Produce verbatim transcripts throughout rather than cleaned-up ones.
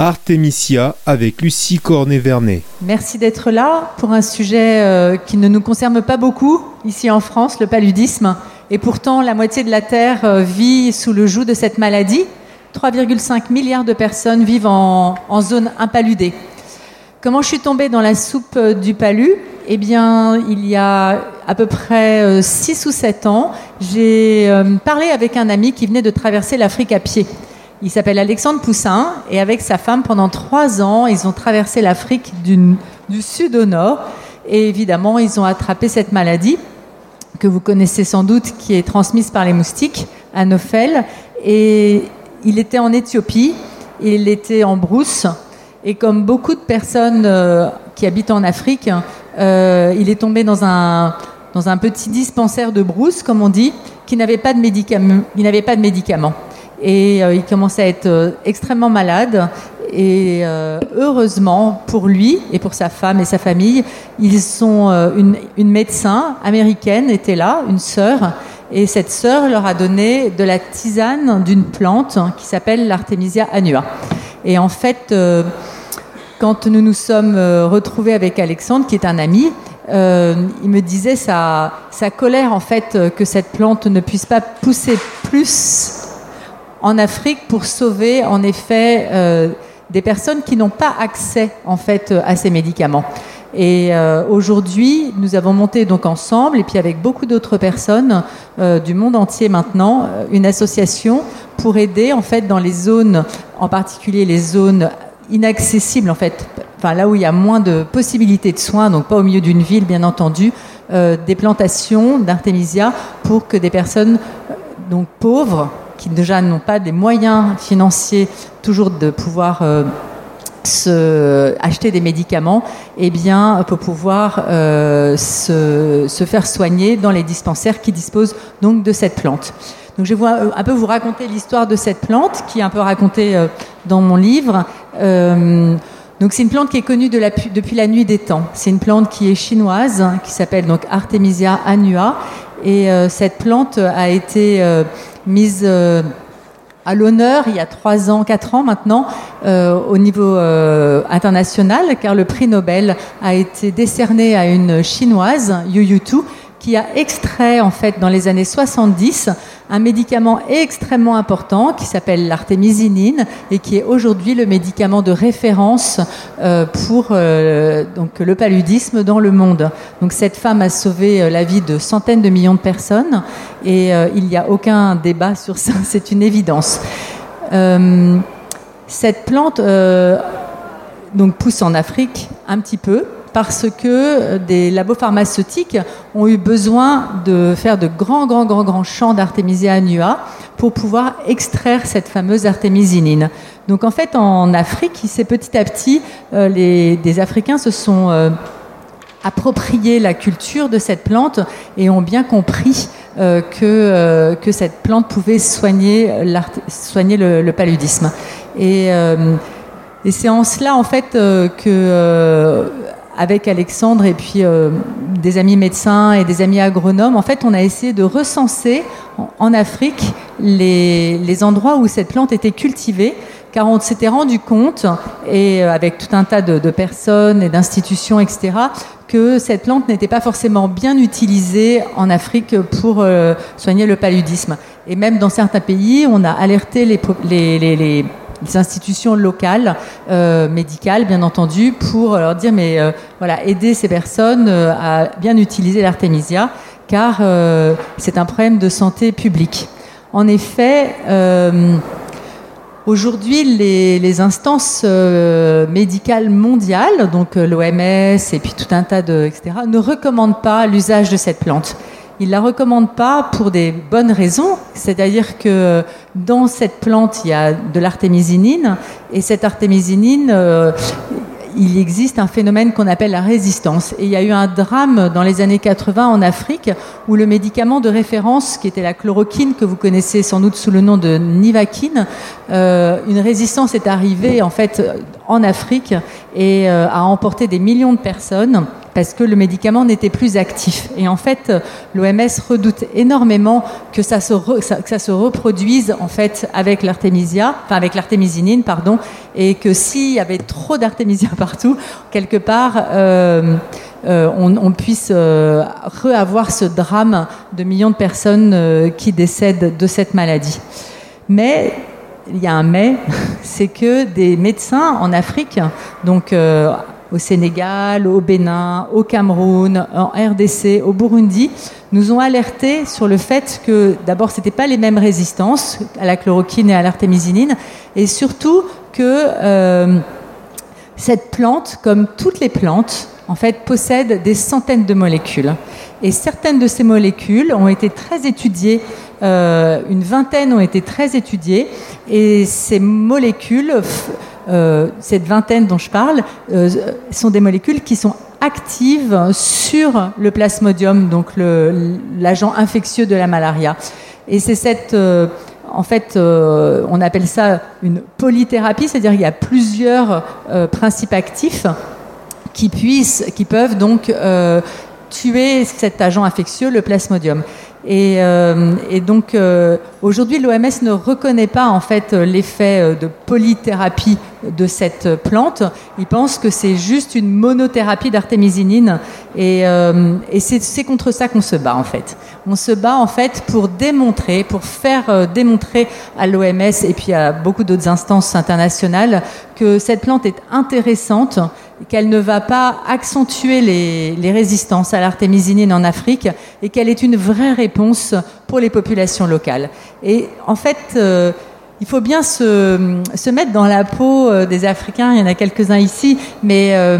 Artemisia avec Lucie Cornet-Vernet. Merci d'être là pour un sujet euh, qui ne nous concerne pas beaucoup ici en France, le paludisme. Et pourtant, la moitié de la Terre euh, vit sous le joug de cette maladie. trois virgule cinq milliards de personnes vivent en, en zone impaludée. Comment je suis tombée dans la soupe du palu ? Eh bien, il y a à peu près six ou sept ans, j'ai euh, parlé avec un ami qui venait de traverser l'Afrique à pied. Il s'appelle Alexandre Poussin et avec sa femme, pendant trois ans, ils ont traversé l'Afrique du, du sud au nord. Et évidemment, ils ont attrapé cette maladie que vous connaissez sans doute, qui est transmise par les moustiques, Anophèle. Et il était en Éthiopie, il était en brousse. Et comme beaucoup de personnes euh, qui habitent en Afrique, euh, il est tombé dans un, dans un petit dispensaire de brousse, comme on dit, qui n'avait pas de médicaments. Il n'avait pas de médicaments. Et euh, il commençait à être euh, extrêmement malade. Et euh, heureusement pour lui et pour sa femme et sa famille, ils sont euh, une, une médecin américaine était là, une sœur. Et cette sœur leur a donné de la tisane d'une plante qui s'appelle l'Artemisia annua. Et en fait, euh, quand nous nous sommes euh, retrouvés avec Alexandre, qui est un ami, euh, il me disait sa, sa colère en fait euh, que cette plante ne puisse pas pousser plus en Afrique pour sauver en effet euh, des personnes qui n'ont pas accès en fait à ces médicaments. Et euh, aujourd'hui, nous avons monté donc ensemble, et puis avec beaucoup d'autres personnes euh, du monde entier maintenant, une association pour aider en fait dans les zones, en particulier les zones inaccessibles en fait, enfin là où il y a moins de possibilités de soins, donc pas au milieu d'une ville bien entendu, euh, des plantations d'Artemisia pour que des personnes euh, donc pauvres, qui déjà n'ont pas des moyens financiers toujours de pouvoir euh, se, acheter des médicaments, eh bien, pour pouvoir euh, se, se faire soigner dans les dispensaires qui disposent donc de cette plante. Donc je vais un peu vous raconter l'histoire de cette plante, qui est un peu racontée euh, dans mon livre. Euh, donc c'est une plante qui est connue de la, depuis la nuit des temps. C'est une plante qui est chinoise, qui s'appelle donc Artemisia annua. Et euh, cette plante a été euh, mise euh, à l'honneur il y a trois ans, quatre ans maintenant, euh, au niveau euh, international, car le prix Nobel a été décerné à une chinoise, Yu Yutu, qui a extrait en fait dans les années soixante-dix un médicament extrêmement important qui s'appelle l'artémisinine et qui est aujourd'hui le médicament de référence euh, pour euh, donc le paludisme dans le monde. Donc cette femme a sauvé la vie de centaines de millions de personnes et euh, il n'y a aucun débat sur ça, c'est une évidence. Euh, cette plante euh, donc pousse en Afrique un petit peu, parce que des labos pharmaceutiques ont eu besoin de faire de grands, grands, grands, grands champs d'Artemisia annua pour pouvoir extraire cette fameuse artémisinine. Donc en fait, en Afrique, c'est petit à petit, euh, les, des Africains se sont euh, appropriés la culture de cette plante et ont bien compris euh, que, euh, que cette plante pouvait soigner, soigner le, le paludisme. Et, euh, et c'est en cela, en fait, euh, que... Euh, avec Alexandre et puis euh, des amis médecins et des amis agronomes, en fait, on a essayé de recenser en, en Afrique les, les endroits où cette plante était cultivée, car on s'était rendu compte, et euh, avec tout un tas de, de personnes et d'institutions, et cetera, que cette plante n'était pas forcément bien utilisée en Afrique pour euh, soigner le paludisme. Et même dans certains pays, on a alerté les, les, les, les les institutions locales, euh, médicales bien entendu, pour leur dire mais euh, voilà, aider ces personnes euh, à bien utiliser l'artémisia, car euh, c'est un problème de santé publique. En effet, euh, aujourd'hui, les, les instances euh, médicales mondiales, donc euh, l'O M S et puis tout un tas de et cetera, ne recommandent pas l'usage de cette plante. Ils ne la recommandent pas pour des bonnes raisons, c'est-à-dire que dans cette plante, il y a de l'artémisinine, et cette artémisinine, euh, il existe un phénomène qu'on appelle la résistance. Et il y a eu un drame dans les années quatre-vingts en Afrique, où le médicament de référence, qui était la chloroquine, que vous connaissez sans doute sous le nom de Nivaquine, euh, une résistance est arrivée en fait en Afrique et euh, a emporté des millions de personnes. parce que le médicament n'était plus actif. Et en fait, l'O M S redoute énormément que ça se, re, ça, que ça se reproduise en fait avec l'artémisia, enfin avec l'artémisinine, pardon, et que s'il y avait trop d'artémisia partout, quelque part, euh, euh, on, on puisse euh, re-avoir ce drame de millions de personnes euh, qui décèdent de cette maladie. Mais il y a un mais, c'est que des médecins en Afrique, donc euh, au Sénégal, au Bénin, au Cameroun, en R D C, au Burundi, nous ont alertés sur le fait que d'abord ce n'étaient pas les mêmes résistances à la chloroquine et à l'artémisinine, et surtout que euh, cette plante, comme toutes les plantes, en fait, possède des centaines de molécules. Et certaines de ces molécules ont été très étudiées, euh, une vingtaine ont été très étudiées, et ces molécules, euh, cette vingtaine dont je parle, euh, sont des molécules qui sont actives sur le plasmodium, donc le, l'agent infectieux de la malaria. Et c'est cette... Euh, En fait, euh, on appelle ça une polythérapie, c'est-à-dire qu'il y a plusieurs euh, principes actifs qui, puissent, qui peuvent donc euh, tuer cet agent infectieux, le plasmodium. Et, euh, et donc, euh, aujourd'hui, l'O M S ne reconnaît pas en fait l'effet de polythérapie de cette plante. Il pense que c'est juste une monothérapie d'artémisinine. Et, euh, et c'est, c'est contre ça qu'on se bat en fait. On se bat en fait pour démontrer, pour faire euh, démontrer à l'O M S et puis à beaucoup d'autres instances internationales que cette plante est intéressante, qu'elle ne va pas accentuer les, les résistances à l'artémisinine en Afrique et qu'elle est une vraie réponse pour les populations locales. Et en fait, euh, il faut bien se, se mettre dans la peau des Africains, il y en a quelques-uns ici, mais euh,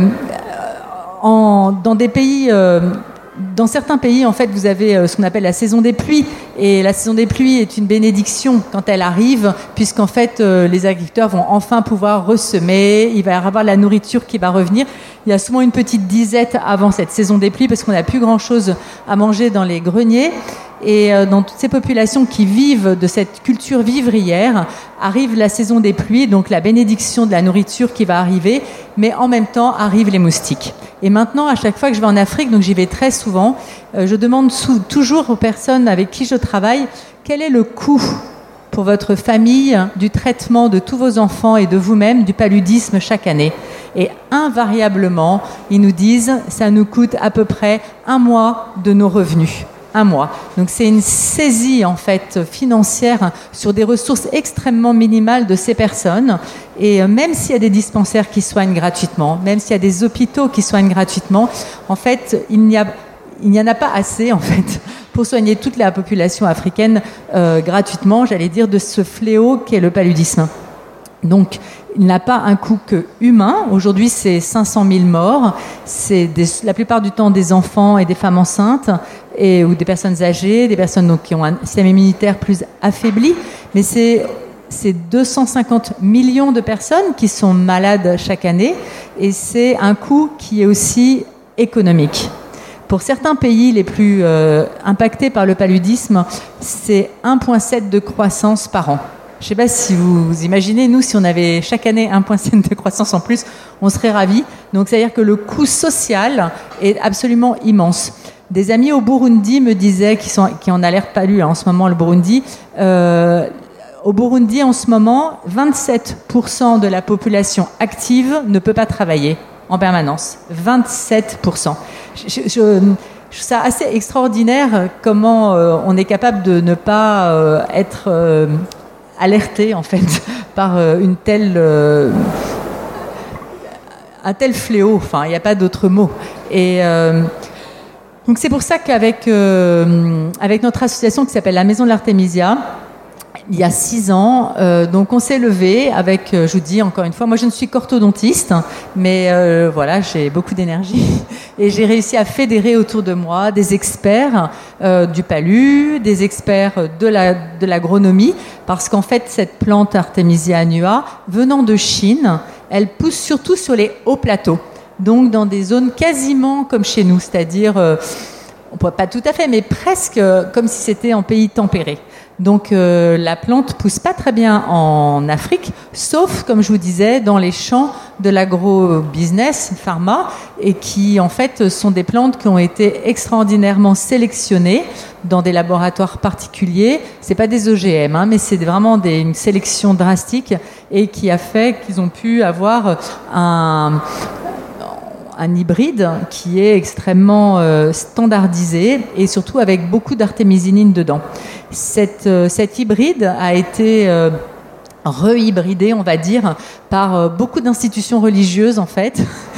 en, dans des pays... Euh, Dans certains pays, en fait, vous avez ce qu'on appelle la saison des pluies. Et la saison des pluies est une bénédiction quand elle arrive, puisqu'en fait, les agriculteurs vont enfin pouvoir ressemer. Il va y avoir la nourriture qui va revenir. Il y a souvent une petite disette avant cette saison des pluies, parce qu'on n'a plus grand-chose à manger dans les greniers. Et dans toutes ces populations qui vivent de cette culture vivrière, arrive la saison des pluies, donc la bénédiction de la nourriture qui va arriver, mais en même temps arrivent les moustiques. Et maintenant, à chaque fois que je vais en Afrique, donc j'y vais très souvent, euh, je demande sous, toujours aux personnes avec qui je travaille, quel est le coût pour votre famille du traitement de tous vos enfants et de vous-même du paludisme chaque année. Et invariablement, ils nous disent, ça nous coûte à peu près un mois de nos revenus. Un mois. Donc c'est une saisie en fait financière sur des ressources extrêmement minimales de ces personnes. Et même s'il y a des dispensaires qui soignent gratuitement, même s'il y a des hôpitaux qui soignent gratuitement, en fait, il n'y a, il n'y en a pas assez en fait pour soigner toute la population africaine euh, gratuitement, j'allais dire, de ce fléau qu'est le paludisme. Donc, il n'a pas un coût que humain. Aujourd'hui, c'est cinq cent mille morts. C'est des, la plupart du temps des enfants et des femmes enceintes et, ou des personnes âgées, des personnes donc, qui ont un système immunitaire plus affaibli. Mais c'est, c'est deux cent cinquante millions de personnes qui sont malades chaque année. Et c'est un coût qui est aussi économique. Pour certains pays les plus euh, impactés par le paludisme, c'est un virgule sept de croissance par an. Je ne sais pas si vous, vous imaginez, nous, si on avait chaque année un virgule sept de croissance en plus, on serait ravis. Donc, c'est-à-dire que le coût social est absolument immense. Des amis au Burundi me disaient, qui, sont, qui en alertent pas lu hein, en ce moment, le Burundi, euh, au Burundi, en ce moment, vingt-sept pour cent de la population active ne peut pas travailler en permanence. vingt-sept pour cent. Je, je, je, je trouve ça assez extraordinaire comment euh, on est capable de ne pas euh, être... Euh, alerté en fait par une telle, euh, un tel fléau. Enfin, il n'y a pas d'autre mot. Et euh, donc c'est pour ça qu'avec euh, avec notre association qui s'appelle la Maison de l'Artémisia, il y a six ans, euh, donc on s'est levé avec, je vous dis encore une fois, moi je ne suis qu'orthodontiste, mais euh, voilà, j'ai beaucoup d'énergie et j'ai réussi à fédérer autour de moi des experts euh, du palu, des experts de, la, de l'agronomie, parce qu'en fait cette plante Artemisia annua, venant de Chine, elle pousse surtout sur les hauts plateaux, donc dans des zones quasiment comme chez nous, c'est-à-dire... Euh, on ne peut pas tout à fait, mais presque comme si c'était en pays tempéré. Donc euh, la plante pousse pas très bien en Afrique, sauf, comme je vous disais, dans les champs de l'agro-business, pharma, et qui en fait sont des plantes qui ont été extraordinairement sélectionnées dans des laboratoires particuliers. C'est pas des O G M, hein, mais c'est vraiment des, une sélection drastique et qui a fait qu'ils ont pu avoir un un hybride qui est extrêmement euh, standardisé et surtout avec beaucoup d'artémisinine dedans. Cette, euh, cet hybride a été euh, rehybridé, on va dire, par euh, beaucoup d'institutions religieuses en fait,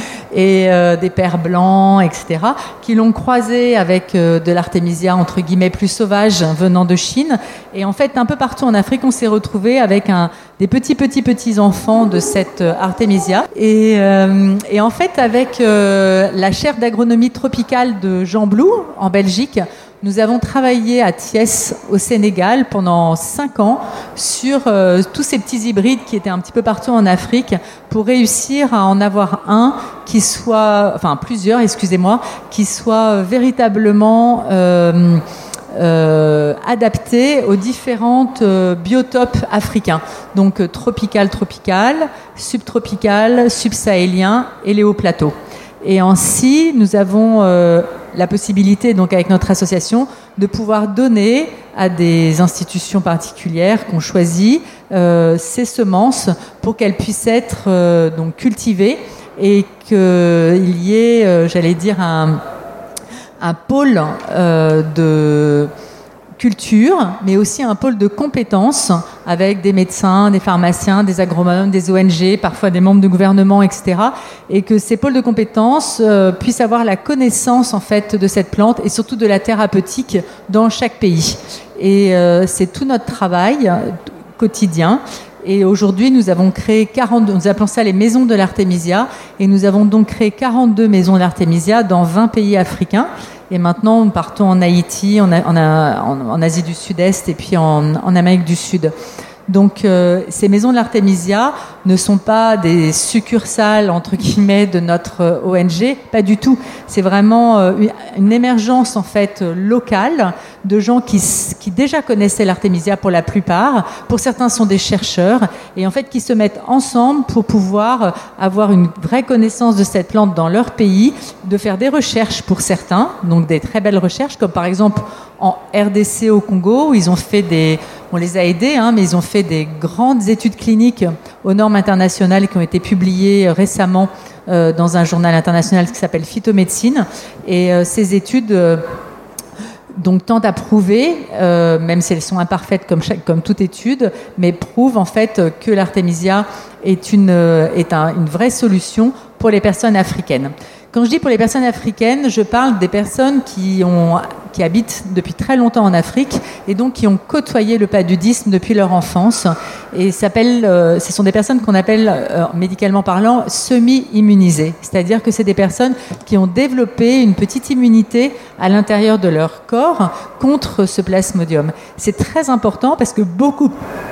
et euh, des pères blancs, et cetera, qui l'ont croisé avec euh, de l'artémisia entre guillemets plus sauvage venant de Chine. Et en fait, un peu partout en Afrique, on s'est retrouvé avec un, des petits, petits, petits enfants de cette euh, artémisia. Et, euh, et en fait, avec euh, la chaire d'agronomie tropicale de Jean Blou, en Belgique, nous avons travaillé à Thiès, au Sénégal, pendant cinq ans sur euh, tous ces petits hybrides qui étaient un petit peu partout en Afrique pour réussir à en avoir un qui soit, enfin plusieurs, excusez-moi, qui soit véritablement euh, euh, adaptés aux différentes euh, biotopes africains. Donc euh, tropical, tropical, subtropical, subsahélien et les hauts plateaux. Et ainsi, nous avons euh, la possibilité, donc avec notre association, de pouvoir donner à des institutions particulières qu'on choisit euh, ces semences pour qu'elles puissent être euh, donc cultivées et qu'il y ait, euh, j'allais dire, un, un pôle euh, de culture, mais aussi un pôle de compétences avec des médecins, des pharmaciens, des agronomes, des O N G, parfois des membres de gouvernement, et cetera. Et que ces pôles de compétences euh, puissent avoir la connaissance en fait de cette plante et surtout de la thérapeutique dans chaque pays. Et euh, c'est tout notre travail euh, quotidien. Et aujourd'hui, nous avons créé quarante, nous appelons ça les maisons de l'artémisia, et nous avons donc créé quarante-deux maisons d'artémisia dans vingt pays africains. Et maintenant, nous partons en Haïti, en, en, en Asie du Sud-Est et puis en, en Amérique du Sud. Donc, euh, ces maisons de l'artémisia ne sont pas des succursales, entre guillemets, de notre O N G, pas du tout. C'est vraiment euh, une émergence, en fait, locale de gens qui, qui déjà connaissaient l'artémisia pour la plupart. Pour certains, sont des chercheurs et, en fait, qui se mettent ensemble pour pouvoir avoir une vraie connaissance de cette plante dans leur pays, de faire des recherches pour certains, donc des très belles recherches, comme par exemple en R D C au Congo, où ils ont fait des... On les a aidés, hein, mais ils ont fait des grandes études cliniques aux normes internationales qui ont été publiées récemment euh, dans un journal international qui s'appelle Phytomédecine. Et euh, ces études euh, donc, tendent à prouver, euh, même si elles sont imparfaites comme, chaque, comme toute étude, mais prouvent en fait que l'artémisia est, une, est un, une vraie solution pour les personnes africaines. Quand je dis pour les personnes africaines, je parle des personnes qui, ont, qui habitent depuis très longtemps en Afrique et donc qui ont côtoyé le paludisme depuis leur enfance. Et s'appelle, euh, ce sont des personnes qu'on appelle, euh, médicalement parlant, semi-immunisées. C'est-à-dire que c'est des personnes qui ont développé une petite immunité à l'intérieur de leur corps contre ce plasmodium. C'est très important parce que beaucoup,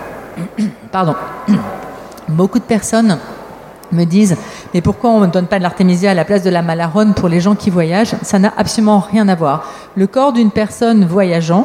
pardon, beaucoup de personnes me disent mais pourquoi on ne donne pas de l'artémisia à la place de la malarone pour les gens qui voyagent? Ça n'a absolument rien à voir. Le corps d'une personne voyageant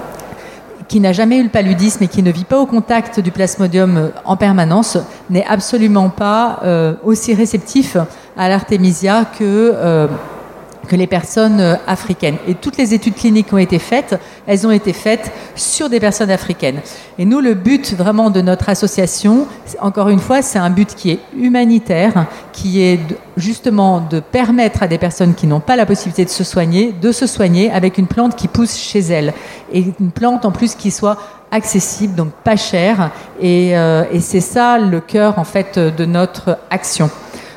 qui n'a jamais eu le paludisme et qui ne vit pas au contact du plasmodium en permanence n'est absolument pas euh, aussi réceptif à l'artémisia que euh, que les personnes africaines. Et toutes les études cliniques qui ont été faites, elles ont été faites sur des personnes africaines. Et nous, le but vraiment de notre association, encore une fois, c'est un but qui est humanitaire, qui est de, justement de permettre à des personnes qui n'ont pas la possibilité de se soigner, de se soigner avec une plante qui pousse chez elles. Et une plante en plus qui soit accessible, donc pas chère. Et, euh, et c'est ça le cœur en fait de notre action.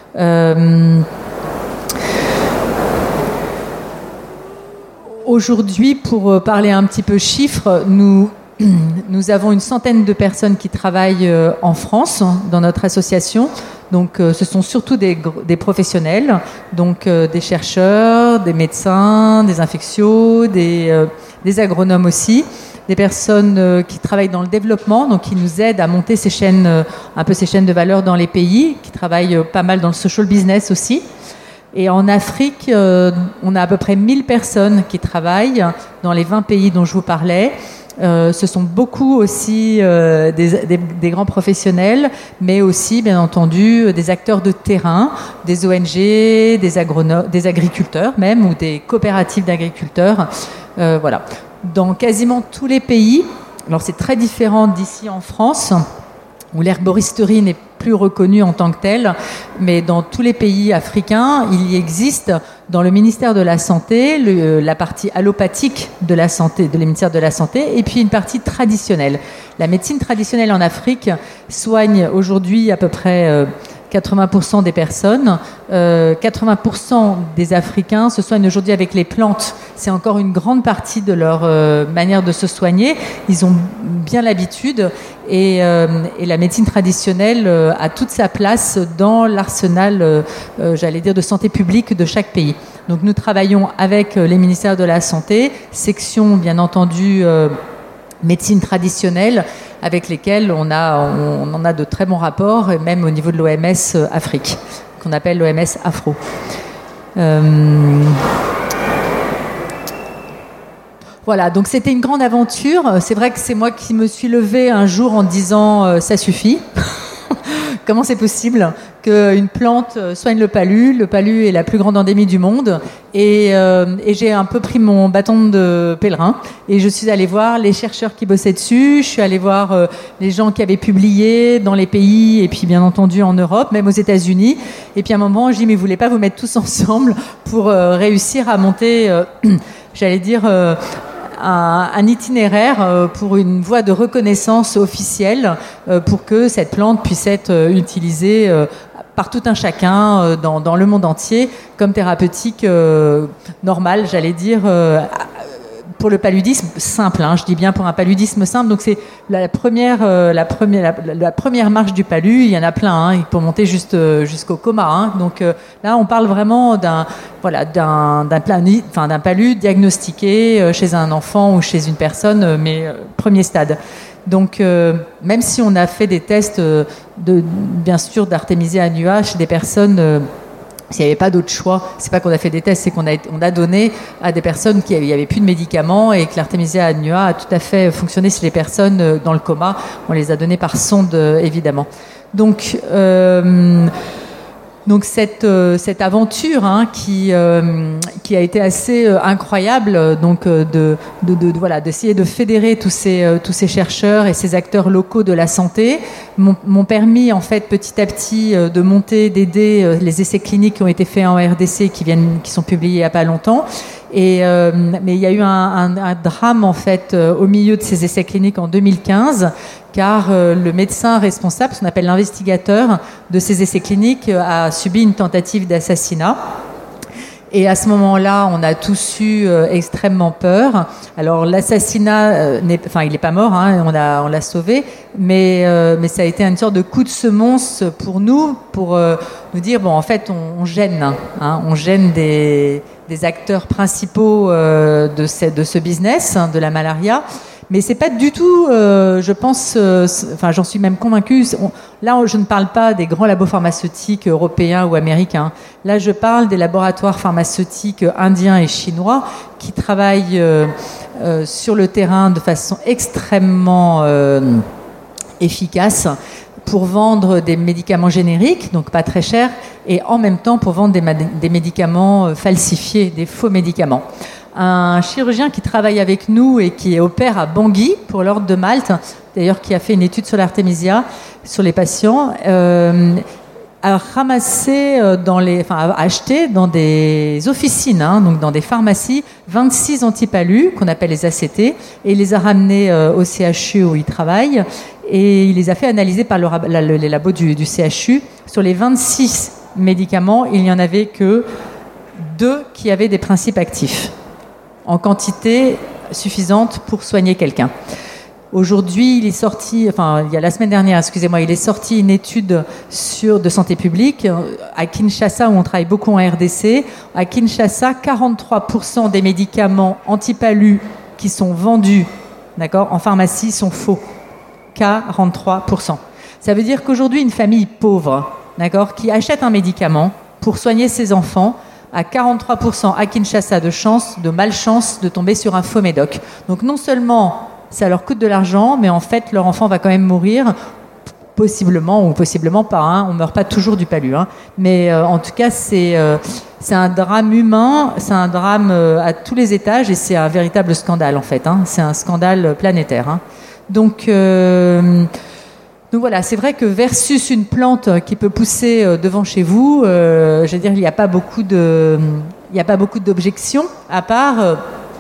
Euh, Aujourd'hui, pour parler un petit peu chiffres, nous, nous avons une centaine de personnes qui travaillent en France dans notre association. Donc, ce sont surtout des, des professionnels, donc des chercheurs, des médecins, des infectios, des, euh, des agronomes aussi, des personnes qui travaillent dans le développement, donc qui nous aident à monter ces chaînes, un peu ces chaînes de valeur dans les pays, qui travaillent pas mal dans le social business aussi. Et en Afrique, euh, on a à peu près mille personnes qui travaillent dans les vingt pays dont je vous parlais, Euh, ce sont beaucoup aussi euh, des, des, des grands professionnels, mais aussi, bien entendu, des acteurs de terrain, des O N G, des, agrono- des agriculteurs même, ou des coopératives d'agriculteurs. Euh, voilà. Dans quasiment tous les pays, alors c'est très différent d'ici en France, où l'herboristerie n'est plus reconnue en tant que telle, mais dans tous les pays africains, il y existe dans le ministère de la Santé le, la partie allopathique de la santé, de le ministère de la Santé, et puis une partie traditionnelle. La médecine traditionnelle en Afrique soigne aujourd'hui à peu près euh, quatre-vingts pour cent des personnes. Euh, quatre-vingts pour cent des Africains se soignent aujourd'hui avec les plantes. C'est encore une grande partie de leur euh, manière de se soigner. Ils ont bien l'habitude et, euh, et la médecine traditionnelle euh, a toute sa place dans l'arsenal, euh, euh, j'allais dire, de santé publique de chaque pays. Donc nous travaillons avec les ministères de la Santé, section bien entendu euh, médecine traditionnelle, avec lesquels on, a, on, on en a de très bons rapports, même au niveau de l'O M S Afrique, qu'on appelle l'O M S Afro. Euh... Voilà, donc c'était une grande aventure. C'est vrai que c'est moi qui me suis levée un jour en disant euh, « ça suffit ». Comment c'est possible qu'une plante soigne le palu? Le palu est la plus grande endémie du monde. Et, euh, et j'ai un peu pris mon bâton de pèlerin et je suis allée voir les chercheurs qui bossaient dessus. Je suis allée voir euh, les gens qui avaient publié dans les pays et puis bien entendu en Europe, même aux États-Unis. Et puis à un moment, je dis mais vous voulez pas vous mettre tous ensemble pour euh, réussir à monter, euh, j'allais dire, euh, Un, un itinéraire euh, pour une voie de reconnaissance officielle euh, pour que cette plante puisse être euh, utilisée euh, par tout un chacun euh, dans, dans le monde entier comme thérapeutique euh, normale, j'allais dire, euh, pour le paludisme simple, hein, je dis bien pour un paludisme simple. Donc c'est la première, euh, la première, la, la première marche du palu. Il y en a plein, hein, pour monter juste euh, jusqu'au coma. Hein. Donc euh, là, on parle vraiment d'un, voilà, d'un, d'un, plani, enfin, d'un palu diagnostiqué euh, chez un enfant ou chez une personne, euh, mais euh, premier stade. Donc, euh, même si on a fait des tests euh, de, bien sûr, d'Artemisia annua chez des personnes. Euh, S'il n'y avait pas d'autre choix, c'est pas qu'on a fait des tests, c'est qu'on a, on a donné à des personnes qui n'y avait plus de médicaments et que l'Artemisia annua a tout à fait fonctionné chez les personnes dans le coma. On les a donnés par sonde, évidemment. Donc, euh, donc cette, euh, cette aventure hein, qui, euh, qui a été assez euh, incroyable, donc euh, de, de, de, de voilà, d'essayer de fédérer tous ces, euh, tous ces chercheurs et ces acteurs locaux de la santé, m'ont, m'ont permis en fait petit à petit euh, de monter, d'aider euh, les essais cliniques qui ont été faits en R D C, qui viennent, qui sont publiés il n'y a pas longtemps. Et, euh, mais il y a eu un, un, un drame en fait euh, au milieu de ces essais cliniques en deux mille quinze, car euh, le médecin responsable, ce qu'on appelle l'investigateur de ces essais cliniques, euh, a subi une tentative d'assassinat. Et à ce moment-là, on a tous eu euh, extrêmement peur. Alors l'assassinat, euh, n'est, enfin il n'est pas mort, hein, on l'a, on l'a sauvé, mais euh, mais ça a été une sorte de coup de semonce pour nous, pour euh, nous dire bon en fait on, on gêne, hein, on gêne des des acteurs principaux euh, de ce de ce business hein, de la malaria. Mais c'est pas du tout, euh, je pense, euh, enfin j'en suis même convaincue. On, là, je ne parle pas des grands labos pharmaceutiques européens ou américains. Là, je parle des laboratoires pharmaceutiques indiens et chinois qui travaillent euh, euh, sur le terrain de façon extrêmement euh, efficace pour vendre des médicaments génériques, donc pas très chers, et en même temps pour vendre des, des médicaments falsifiés, des faux médicaments. Un chirurgien qui travaille avec nous et qui opère à Bangui pour l'ordre de Malte, d'ailleurs qui a fait une étude sur l'Artemisia, sur les patients, euh, a ramassé dans les, enfin a acheté dans des officines, hein, donc dans des pharmacies, vingt-six antipalus qu'on appelle les A C T, et il les a ramenés euh, au C H U où il travaille, et il les a fait analyser par le, la, les labos du, du C H U. Sur les vingt-six médicaments, il n'y en avait que deux qui avaient des principes actifs en quantité suffisante pour soigner quelqu'un. Aujourd'hui, il est sorti, enfin, il y a la semaine dernière, excusez-moi, il est sorti une étude sur, de santé publique à Kinshasa, où on travaille beaucoup en R D C. À Kinshasa, quarante-trois pour cent des médicaments antipalus qui sont vendus, d'accord, en pharmacie sont faux. quarante-trois pour cent. Ça veut dire qu'aujourd'hui, une famille pauvre, d'accord, qui achète un médicament pour soigner ses enfants, à quarante-trois pour cent à Kinshasa de chance, de malchance de tomber sur un faux médoc. Donc non seulement ça leur coûte de l'argent, mais en fait, leur enfant va quand même mourir, possiblement ou possiblement pas. Hein. On ne meurt pas toujours du palu. Hein. Mais euh, en tout cas, c'est, euh, c'est un drame humain, c'est un drame euh, à tous les étages et c'est un véritable scandale, en fait. Hein. C'est un scandale planétaire. Hein. Donc... Euh, Donc voilà, c'est vrai que versus une plante qui peut pousser devant chez vous, euh, je veux dire, il n'y a pas beaucoup de, il n'y a pas beaucoup d'objections, à part, euh,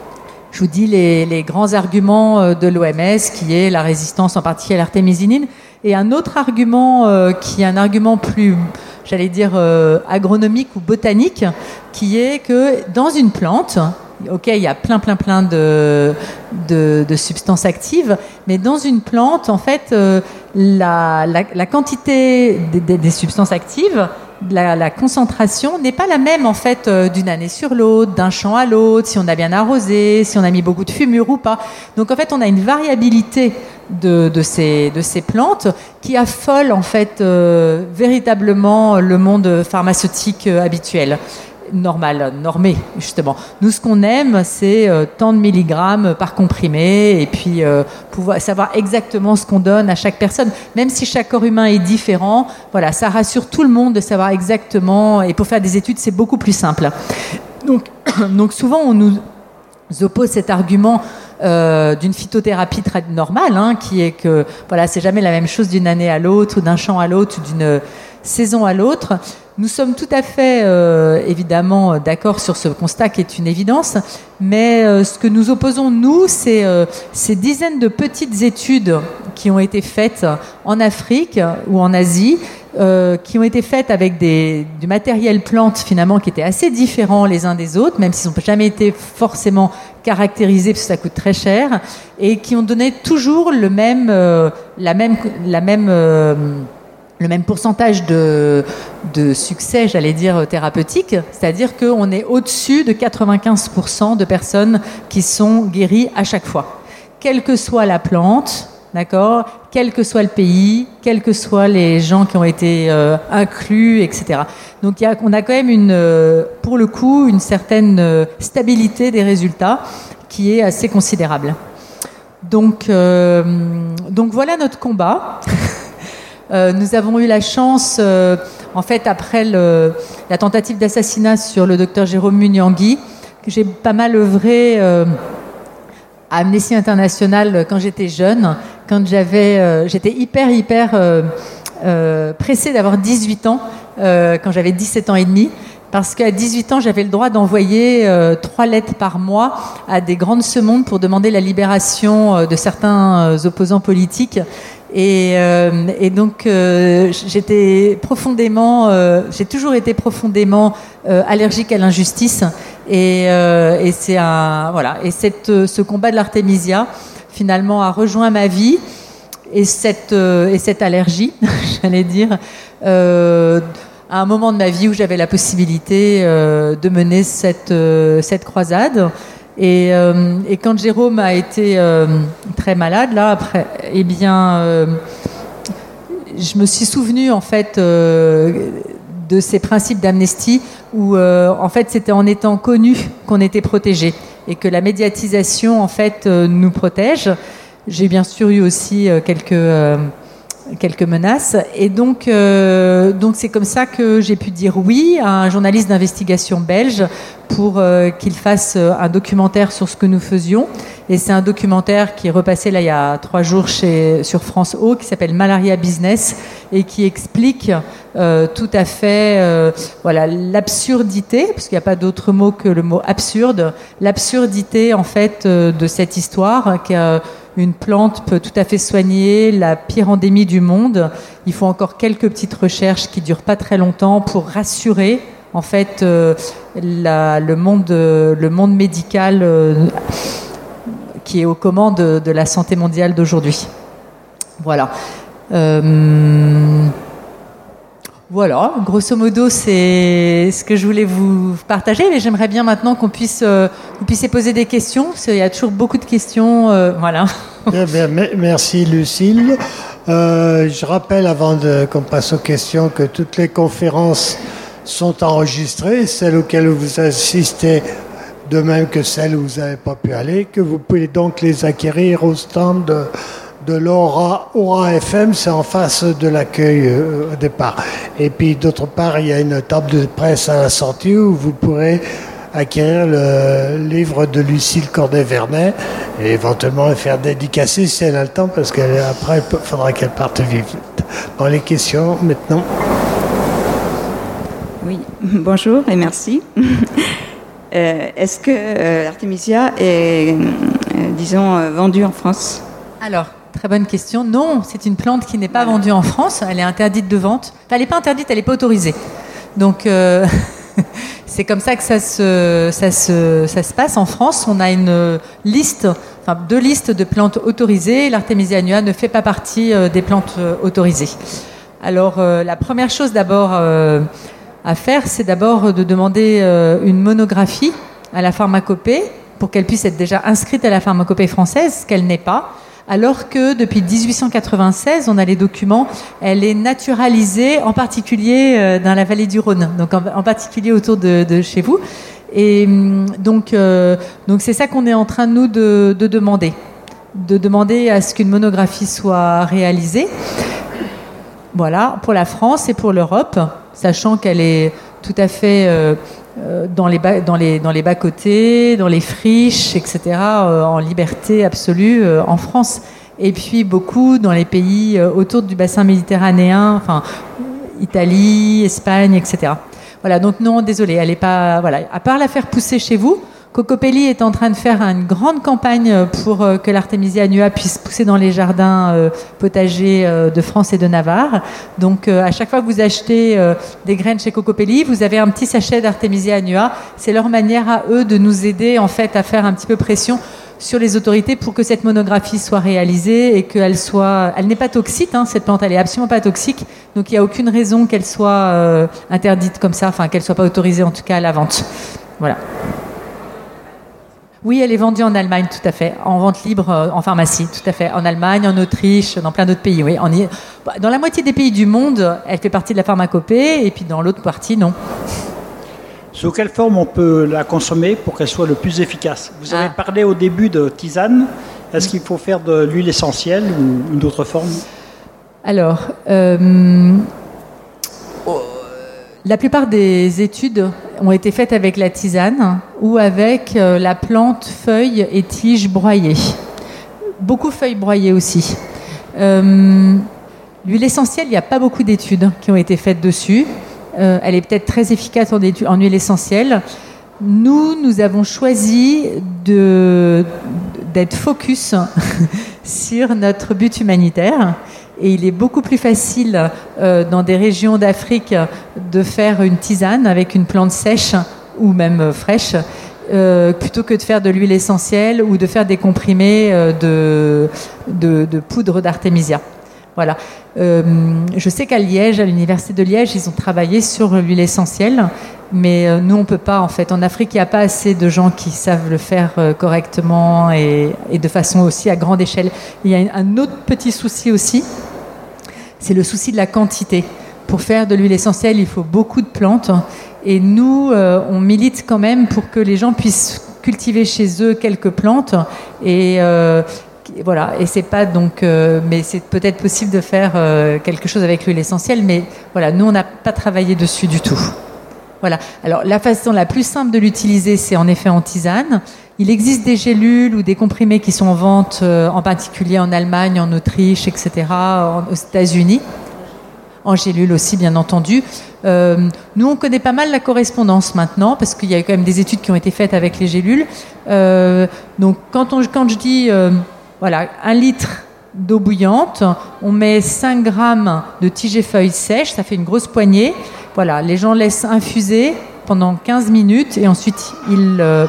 je vous dis, les, les grands arguments de l'O M S, qui est la résistance en particulier à l'artémisinine, et un autre argument euh, qui est un argument plus, j'allais dire, euh, agronomique ou botanique, qui est que dans une plante, ok, il y a plein, plein, plein de, de, de substances actives, mais dans une plante, en fait, euh, la, la, la quantité des, des, des substances actives, la, la concentration n'est pas la même, en fait, euh, d'une année sur l'autre, d'un champ à l'autre, si on a bien arrosé, si on a mis beaucoup de fumure ou pas. Donc, en fait, on a une variabilité de, de, ces, de ces plantes qui affole, en fait, euh, véritablement le monde pharmaceutique euh, habituel. Normal, normé, justement. Nous, ce qu'on aime, c'est euh, tant de milligrammes par comprimé et puis euh, pouvoir savoir exactement ce qu'on donne à chaque personne. Même si chaque corps humain est différent, voilà, ça rassure tout le monde de savoir exactement. Et pour faire des études, c'est beaucoup plus simple. Donc, donc souvent, on nous oppose cet argument euh, d'une phytothérapie très normale, hein, qui est que voilà, c'est jamais la même chose d'une année à l'autre, ou d'un champ à l'autre, ou d'une saison à l'autre. Nous sommes tout à fait, euh, évidemment, d'accord sur ce constat qui est une évidence, mais euh, ce que nous opposons, nous, c'est euh, ces dizaines de petites études qui ont été faites en Afrique ou en Asie, euh, qui ont été faites avec des, du matériel plante, finalement, qui était assez différent les uns des autres, même s'ils n'ont jamais été forcément caractérisés, parce que ça coûte très cher, et qui ont donné toujours le même, euh, la même, la même euh, le même pourcentage de, de succès, j'allais dire, thérapeutique, c'est-à-dire qu'on est au-dessus de quatre-vingt-quinze pour cent de personnes qui sont guéries à chaque fois. Quelle que soit la plante, d'accord, quel que soit le pays, quels que soient les gens qui ont été euh, inclus, et cetera. Donc il y a, on a quand même, une, euh, pour le coup, une certaine euh, stabilité des résultats qui est assez considérable. Donc, euh, donc voilà notre combat. Euh, nous avons eu la chance, euh, en fait, après le, la tentative d'assassinat sur le docteur Jérôme Munyangui, que j'ai pas mal œuvré euh, à Amnesty International quand j'étais jeune, quand j'avais, euh, j'étais hyper, hyper euh, euh, pressée d'avoir dix-huit ans, euh, quand j'avais dix-sept ans et demi, parce qu'à dix-huit ans, j'avais le droit d'envoyer euh, trois lettres par mois à des grandes semondes pour demander la libération euh, de certains euh, opposants politiques. Et, euh, et donc euh, j'étais profondément, euh, j'ai toujours été profondément euh, allergique à l'injustice. Et, euh, et c'est un voilà. Et cette, ce combat de l'artémisia finalement a rejoint ma vie et cette euh, et cette allergie, j'allais dire, euh, à un moment de ma vie où j'avais la possibilité euh, de mener cette euh, cette croisade. Et, euh, et quand Jérôme a été euh, très malade, là, après, eh bien, euh, je me suis souvenue, en fait, euh, de ces principes d'Amnesty où, euh, en fait, c'était en étant connu qu'on était protégé et que la médiatisation, en fait, euh, nous protège. J'ai bien sûr eu aussi euh, quelques... Euh, quelques menaces et donc euh, donc c'est comme ça que j'ai pu dire oui à un journaliste d'investigation belge pour euh, qu'il fasse un documentaire sur ce que nous faisions et c'est un documentaire qui est repassé là il y a trois jours chez sur France O qui s'appelle Malaria Business et qui explique euh, tout à fait euh, voilà l'absurdité parce qu'il n'y a pas d'autre mot que le mot absurde l'absurdité en fait euh, de cette histoire qui a une plante peut tout à fait soigner la pire endémie du monde. Il faut encore quelques petites recherches qui durent pas très longtemps pour rassurer en fait euh, la, le monde, le monde médical euh, qui est aux commandes de, de la santé mondiale d'aujourd'hui. Voilà. Euh, Voilà, grosso modo, c'est ce que je voulais vous partager, mais j'aimerais bien maintenant qu'on puisse, euh, vous puissiez poser des questions, parce qu'il y a toujours beaucoup de questions. Euh, voilà. Bien, bien, merci Lucille. Euh, je rappelle, avant de, qu'on passe aux questions, que toutes les conférences sont enregistrées, celles auxquelles vous assistez de même que celles où vous n'avez pas pu aller, que vous pouvez donc les acquérir au stand de, de l'Aura Aura F M, c'est en face de l'accueil euh, au départ. Et puis d'autre part, il y a une table de presse à la sortie où vous pourrez acquérir le livre de Lucille Cornet-Vernet et éventuellement le faire dédicacer si elle a le temps, parce qu'après il faudra qu'elle parte vite. Dans les questions maintenant. Oui, bonjour et merci. euh, est-ce que euh, l'artémisia est, euh, disons, euh, vendue en France? Alors, très bonne question. Non, c'est une plante qui n'est pas vendue en France. Elle est interdite de vente. Enfin, elle n'est pas interdite, elle n'est pas autorisée. Donc, euh, c'est comme ça que ça se, ça, se, ça se passe en France. On a une liste, enfin deux listes de plantes autorisées. L'Artemisia annua ne fait pas partie euh, des plantes euh, autorisées. Alors, euh, la première chose d'abord euh, à faire, c'est d'abord de demander euh, une monographie à la pharmacopée pour qu'elle puisse être déjà inscrite à la pharmacopée française, ce qu'elle n'est pas. Alors que depuis dix-huit cent quatre-vingt-seize, on a les documents, elle est naturalisée, en particulier euh, dans la vallée du Rhône, donc en, en particulier autour de, de chez vous. Et donc, euh, donc c'est ça qu'on est en train, nous, de, de demander. De demander à ce qu'une monographie soit réalisée. Voilà, pour la France et pour l'Europe, sachant qu'elle est tout à fait euh, dans les bas, dans les, dans les bas-côtés, dans les friches, et cetera, euh, en liberté absolue euh, en France. Et puis beaucoup dans les pays euh, autour du bassin méditerranéen, enfin Italie, Espagne, et cetera. Voilà, donc non, désolé, elle est pas. Voilà, à part la faire pousser chez vous, Cocopelli est en train de faire une grande campagne pour euh, que l'Artemisia annua puisse pousser dans les jardins euh, potagers euh, de France et de Navarre. Donc, euh, à chaque fois que vous achetez euh, des graines chez Cocopelli, vous avez un petit sachet d'Artemisia annua. C'est leur manière à eux de nous aider en fait à faire un petit peu pression sur les autorités pour que cette monographie soit réalisée et qu'elle soit. Elle n'est pas toxique, hein, cette plante, elle est absolument pas toxique. Donc, il n'y a aucune raison qu'elle soit euh, interdite comme ça, enfin qu'elle soit pas autorisée en tout cas à la vente. Voilà. Oui, elle est vendue en Allemagne, tout à fait, en vente libre, euh, en pharmacie, tout à fait, en Allemagne, en Autriche, dans plein d'autres pays. Oui, on y... Dans la moitié des pays du monde, elle fait partie de la pharmacopée, et puis dans l'autre partie, non. Sous quelle forme on peut la consommer pour qu'elle soit le plus efficace? Vous avez ah. parlé au début de tisane. Est-ce qu'il faut faire de l'huile essentielle ou une autre forme? Alors, euh... la plupart des études ont été faites avec la tisane ou avec euh, la plante, feuilles et tiges broyées. Beaucoup feuilles broyées aussi. Euh, l'huile essentielle, il n'y a pas beaucoup d'études qui ont été faites dessus. Euh, elle est peut-être très efficace en, étu- en huile essentielle. Nous, nous avons choisi de, d'être focus sur notre but humanitaire. Et il est beaucoup plus facile euh, dans des régions d'Afrique de faire une tisane avec une plante sèche ou même euh, fraîche euh, plutôt que de faire de l'huile essentielle ou de faire des comprimés euh, de, de, de poudre d'artémisia. Voilà. Euh, je sais qu'à Liège, à l'université de Liège, ils ont travaillé sur l'huile essentielle, mais euh, nous on peut pas en fait. En Afrique, il n'y a pas assez de gens qui savent le faire euh, correctement et, et de façon aussi à grande échelle. Il y a un autre petit souci aussi. C'est le souci de la quantité. Pour faire de l'huile essentielle, il faut beaucoup de plantes. Et nous, euh, on milite quand même pour que les gens puissent cultiver chez eux quelques plantes. Et euh, voilà. Et c'est pas donc, euh, mais c'est peut-être possible de faire euh, quelque chose avec l'huile essentielle. Mais voilà, nous, on n'a pas travaillé dessus du tout. Voilà. Alors, la façon la plus simple de l'utiliser, c'est en effet en tisane. Il existe des gélules ou des comprimés qui sont en vente, euh, en particulier en Allemagne, en Autriche, et cetera, en, aux États-Unis. En gélules aussi, bien entendu. Euh, nous, on connaît pas mal la correspondance maintenant, parce qu'il y a quand même des études qui ont été faites avec les gélules. Euh, donc, quand, on, quand je dis, euh, voilà, un litre d'eau bouillante, on met cinq grammes de tiges et feuilles sèches, ça fait une grosse poignée. Voilà, les gens laissent infuser pendant quinze minutes et ensuite ils... Euh,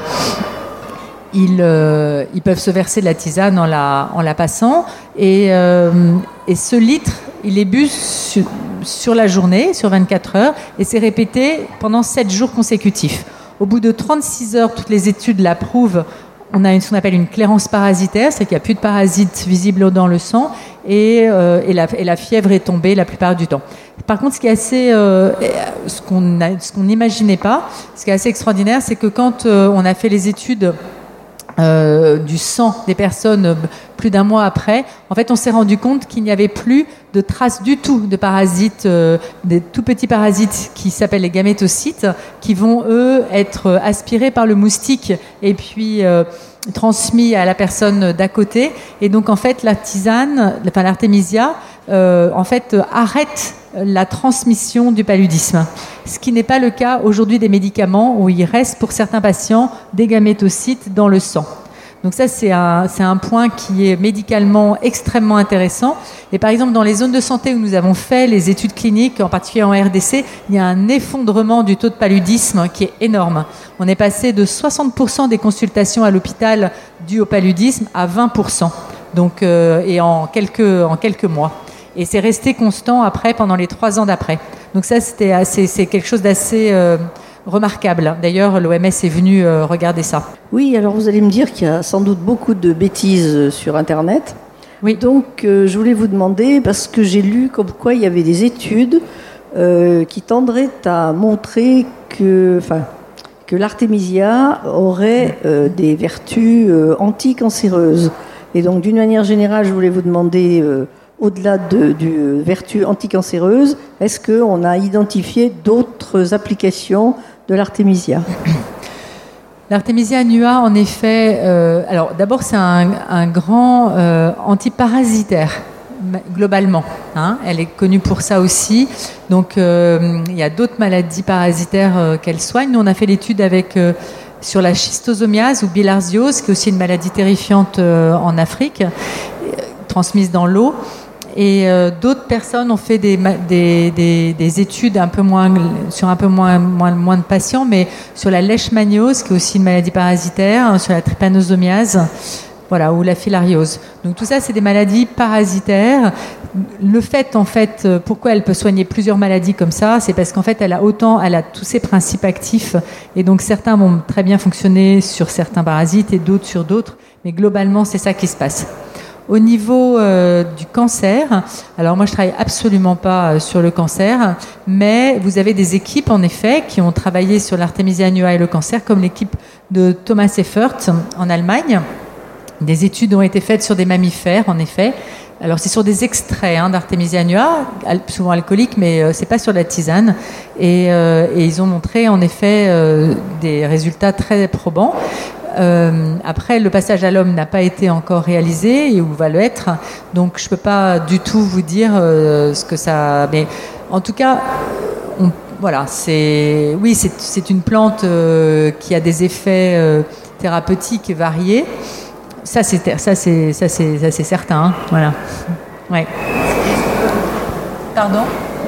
Ils, euh, ils peuvent se verser de la tisane en la, en la passant. Et, euh, et ce litre, il est bu sur, sur la journée, sur vingt-quatre heures, et c'est répété pendant sept jours consécutifs. Au bout de trente-six heures, toutes les études l'approuvent, on a une, ce qu'on appelle une clairance parasitaire, c'est qu'il n'y a plus de parasites visibles dans le sang et, euh, et, la, et la fièvre est tombée la plupart du temps. Par contre, ce qui est assez, euh, ce qu'on a, ce qu'on n'imaginait pas, ce qui est assez extraordinaire, c'est que quand euh, on a fait les études euh, du sang des personnes euh, plus d'un mois après, en fait, on s'est rendu compte qu'il n'y avait plus de traces du tout de parasites, euh, des tout petits parasites qui s'appellent les gamétocytes, qui vont, eux, être aspirés par le moustique et puis euh, transmis à la personne d'à côté. Et donc, en fait, la tisane, enfin l'artémisia, euh, en fait, arrête la transmission du paludisme. Ce qui n'est pas le cas aujourd'hui des médicaments où il reste pour certains patients des gamétocytes dans le sang. Donc ça, c'est un, c'est un point qui est médicalement extrêmement intéressant. Et par exemple, dans les zones de santé où nous avons fait les études cliniques, en particulier en R D C, il y a un effondrement du taux de paludisme qui est énorme. On est passé de soixante pour cent des consultations à l'hôpital dues au paludisme à vingt pour cent. Donc, euh, et en quelques, en quelques mois. Et c'est resté constant après, pendant les trois ans d'après. Donc ça, c'était assez, c'est quelque chose d'assez euh, remarquable. D'ailleurs, l'O M S est venu euh, regarder ça. Oui, alors vous allez me dire qu'il y a sans doute beaucoup de bêtises sur Internet. Oui. Donc, euh, je voulais vous demander, parce que j'ai lu comme quoi il y avait des études euh, qui tendraient à montrer que, enfin, que l'artémisia aurait euh, des vertus euh, anticancéreuses. Et donc, d'une manière générale, je voulais vous demander... Euh, au-delà de, de vertus anticancéreuses, est-ce qu'on a identifié d'autres applications de l'artémisia ? L'artémisia annua, en effet, euh, alors d'abord c'est un, un grand euh, antiparasitaire, globalement. Hein, elle est connue pour ça aussi. Donc euh, il y a d'autres maladies parasitaires euh, qu'elle soigne. Nous, on a fait l'étude avec... Euh, sur la schistosomiase ou bilharziose, qui est aussi une maladie terrifiante euh, en Afrique, euh, transmise dans l'eau. Et euh, d'autres personnes ont fait des, des, des, des études un peu moins, sur un peu moins, moins, moins de patients, mais sur la leishmaniose, qui est aussi une maladie parasitaire, sur la trypanosomiase, voilà, ou la filariose. Donc tout ça, c'est des maladies parasitaires. Le fait, en fait, pourquoi elle peut soigner plusieurs maladies comme ça, c'est parce qu'en fait, elle a autant, elle a tous ses principes actifs, et donc certains vont très bien fonctionner sur certains parasites et d'autres sur d'autres, mais globalement, c'est ça qui se passe. Au niveau euh, du cancer, alors moi je travaille absolument pas euh, sur le cancer, mais vous avez des équipes en effet qui ont travaillé sur l'artémisia annua et le cancer, comme l'équipe de Thomas Effert en Allemagne. Des études ont été faites sur des mammifères en effet. Alors c'est sur des extraits hein, d'artémisia annua, souvent alcooliques, mais euh, c'est pas sur la tisane. Et, euh, et ils ont montré en effet euh, des résultats très probants. Euh, après, le passage à l'homme n'a pas été encore réalisé et où va l'être, donc je peux pas du tout vous dire euh, ce que ça. Mais en tout cas, on, voilà, c'est oui, c'est, c'est une plante euh, qui a des effets euh, thérapeutiques variés. Ça, c'est ça, c'est ça, c'est ça, c'est certain. Hein, voilà. Ouais. Pardon.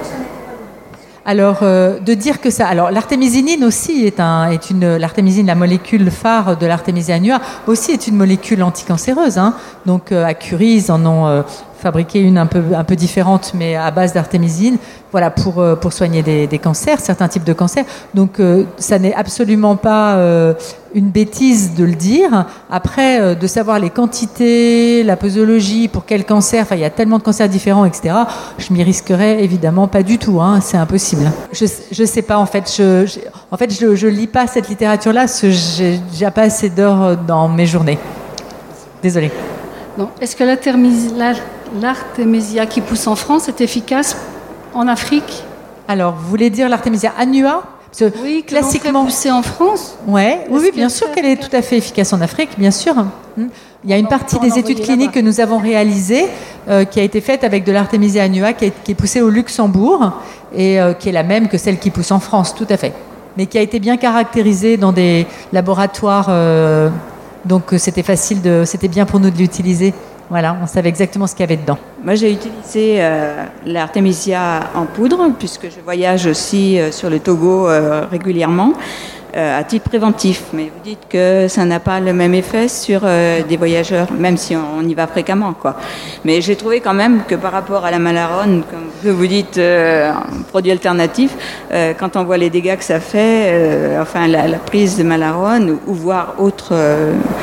Alors, euh, de dire que ça... Alors, l'artémisinine aussi est, un, est une... L'artémisine, la molécule phare de l'artémisia annua, aussi est une molécule anticancéreuse. Hein. Donc, euh, à Curie, ils en ont euh, fabriqué une un peu, un peu différente, mais à base d'artémisine, voilà, pour, euh, pour soigner des, des cancers, certains types de cancers. Donc, euh, ça n'est absolument pas euh, une bêtise de le dire. Après, euh, de savoir les quantités, la posologie, pour quel cancer, enfin, il y a tellement de cancers différents, et cetera. Je m'y risquerais évidemment pas du tout. Hein, c'est impossible. Je je sais pas en fait. Je, je en fait je je lis pas cette littérature-là parce que j'ai déjà pas assez d'heures dans mes journées. Désolée. Non. Est-ce que l'artémisia, l'artémisia qui pousse en France est efficace en Afrique? Alors, vous voulez dire l'artémisia annua? Parce que oui, que classiquement l'on fait pousser en France. Ouais, oui, oui, bien sûr qu'elle est tout à fait efficace en Afrique, bien sûr. Il y a une partie des études cliniques que nous avons réalisées euh, qui a été faite avec de l'artémisia annua qui est, qui est poussée au Luxembourg et euh, qui est la même que celle qui pousse en France, tout à fait. Mais qui a été bien caractérisée dans des laboratoires, euh, donc c'était facile de, c'était bien pour nous de l'utiliser. Voilà, on savait exactement ce qu'il y avait dedans. Moi, j'ai utilisé euh, l'artémisia en poudre, puisque je voyage aussi euh, sur le Togo euh, régulièrement, euh, à titre préventif. Mais vous dites que ça n'a pas le même effet sur euh, des voyageurs, même si on, on y va fréquemment, quoi. Mais j'ai trouvé quand même que par rapport à la malarone, comme vous dites, euh, un produit alternatif, euh, quand on voit les dégâts que ça fait, euh, enfin la, la prise de malarone ou, ou voire autre... Euh,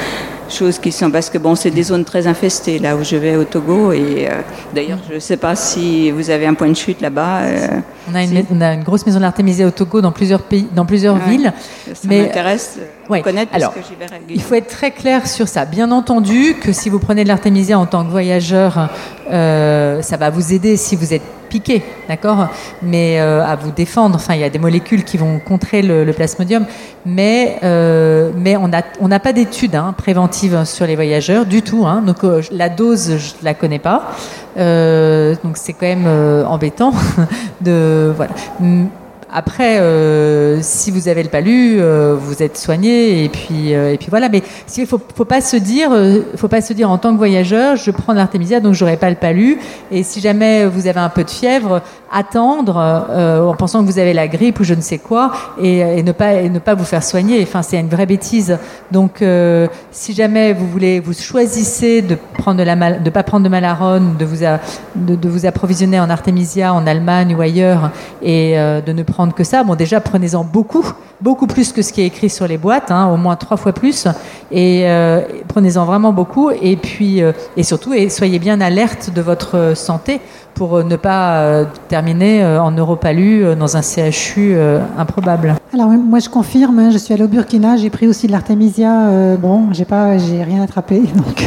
choses qui sont... Parce que bon, c'est des zones très infestées, là où je vais au Togo. Et euh, d'ailleurs, je ne sais pas si vous avez un point de chute là-bas. Euh, on, a une, on a une grosse maison de l'Artémisia au Togo dans plusieurs, pays, dans plusieurs ouais, villes. Ça mais, m'intéresse de ouais. connaître parce Alors, que j'y vais régulièrement. Il faut être très clair sur ça. Bien entendu que si vous prenez de l'Artémisia en tant que voyageur, euh, ça va vous aider si vous êtes piqué, d'accord, mais euh, à vous défendre. Enfin, il y a des molécules qui vont contrer le, le plasmodium, mais euh, mais on a on n'a pas d'études hein, préventives sur les voyageurs du tout. Hein, donc euh, la dose, je la connais pas. Euh, donc c'est quand même euh, embêtant de voilà. Après, euh, si vous avez le palu, euh, vous êtes soigné et puis euh, et puis voilà. Mais il faut faut pas se dire, euh, faut pas se dire en tant que voyageur, je prends de l'Artémisia donc j'aurai pas le palu. Et si jamais vous avez un peu de fièvre, attendre euh, en pensant que vous avez la grippe ou je ne sais quoi et, et ne pas et ne pas vous faire soigner. Enfin, c'est une vraie bêtise. Donc, euh, si jamais vous voulez, vous choisissez de prendre de la mal, de pas prendre de Malarone, de vous a, de, de vous approvisionner en Artémisia en Allemagne ou ailleurs et euh, de ne prendre que ça. Bon, déjà, prenez-en beaucoup, beaucoup plus que ce qui est écrit sur les boîtes, hein, au moins trois fois plus. Et euh, prenez-en vraiment beaucoup. Et puis, euh, et surtout, et soyez bien alerte de votre santé pour ne pas euh, terminer euh, en Europalu euh, dans un C H U euh, improbable. Alors moi je confirme, hein, je suis allée au Burkina, j'ai pris aussi de l'Artémisia. Euh, bon, j'ai pas, j'ai rien attrapé. Donc,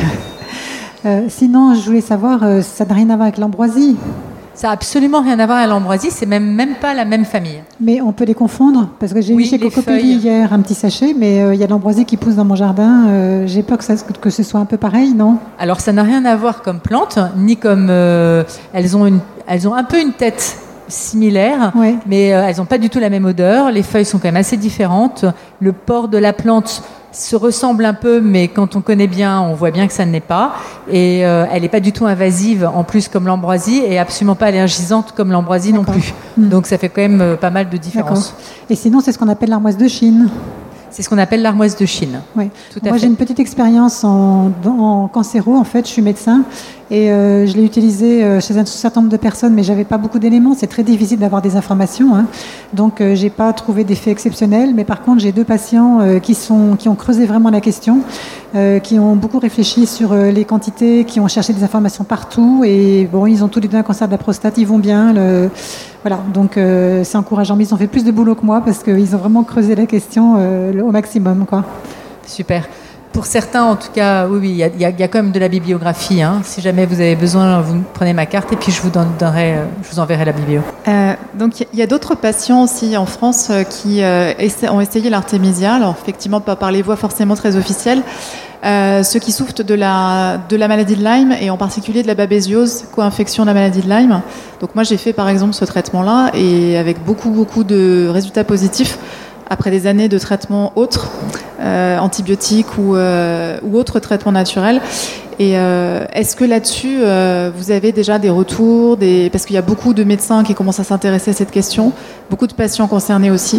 euh, sinon, je voulais savoir, euh, ça n'a rien à voir avec l'ambroisie. Ça n'a absolument rien à voir avec l'ambroisie, c'est même, même pas la même famille. Mais on peut les confondre, parce que j'ai oui, eu chez Cocopelli hier un petit sachet, mais il euh, y a de l'ambroisie qui pousse dans mon jardin. Euh, j'ai peur que, ça, que ce soit un peu pareil, non? Alors ça n'a rien à voir comme plante, ni comme... Euh, elles, ont une, elles ont un peu une tête similaire, ouais. mais euh, elles n'ont pas du tout la même odeur. Les feuilles sont quand même assez différentes. Le port de la plante se ressemble un peu, mais quand on connaît bien, on voit bien que ça ne l'est pas. Et euh, elle n'est pas du tout invasive, en plus, comme l'ambroisie, et absolument pas allergisante comme l'ambroisie non plus. Mmh. Donc ça fait quand même euh, pas mal de différences. Et sinon, c'est ce qu'on appelle l'armoise de Chine. C'est ce qu'on appelle l'armoise de Chine. Oui. Tout à Moi, fait. j'ai une petite expérience en, en cancéro. En fait, je suis médecin et euh, je l'ai utilisé euh, chez un certain nombre de personnes, mais j'avais pas beaucoup d'éléments. C'est très difficile d'avoir des informations, hein. Donc, euh, j'ai pas trouvé d'effet exceptionnel. Mais par contre, j'ai deux patients euh, qui sont qui ont creusé vraiment la question, euh, qui ont beaucoup réfléchi sur euh, les quantités, qui ont cherché des informations partout. Et bon, ils ont tous les deux un cancer de la prostate. Ils vont bien. Le, Voilà, donc euh, c'est encourageant. Mais ils ont fait plus de boulot que moi parce qu'ils ont vraiment creusé la question euh, au maximum, quoi. Super. Pour certains, en tout cas, oui, oui, il y a, y a, y a quand même de la bibliographie. Hein. Si jamais vous avez besoin, vous prenez ma carte et puis je vous donnerai, je vous enverrai la biblio. Euh, donc il y a d'autres patients aussi en France qui euh, essa- ont essayé l'Artémisia. Alors effectivement, pas par les voies forcément très officielles. Euh, ceux qui souffrent de la, de la maladie de Lyme et en particulier de la babésiose, co-infection de la maladie de Lyme. Donc moi j'ai fait par exemple ce traitement-là et avec beaucoup beaucoup de résultats positifs après des années de traitements autres, euh, antibiotiques ou, euh, ou autres traitements naturels. Et euh, est-ce que là-dessus euh, vous avez déjà des retours, des... parce qu'il y a beaucoup de médecins qui commencent à s'intéresser à cette question, beaucoup de patients concernés aussi?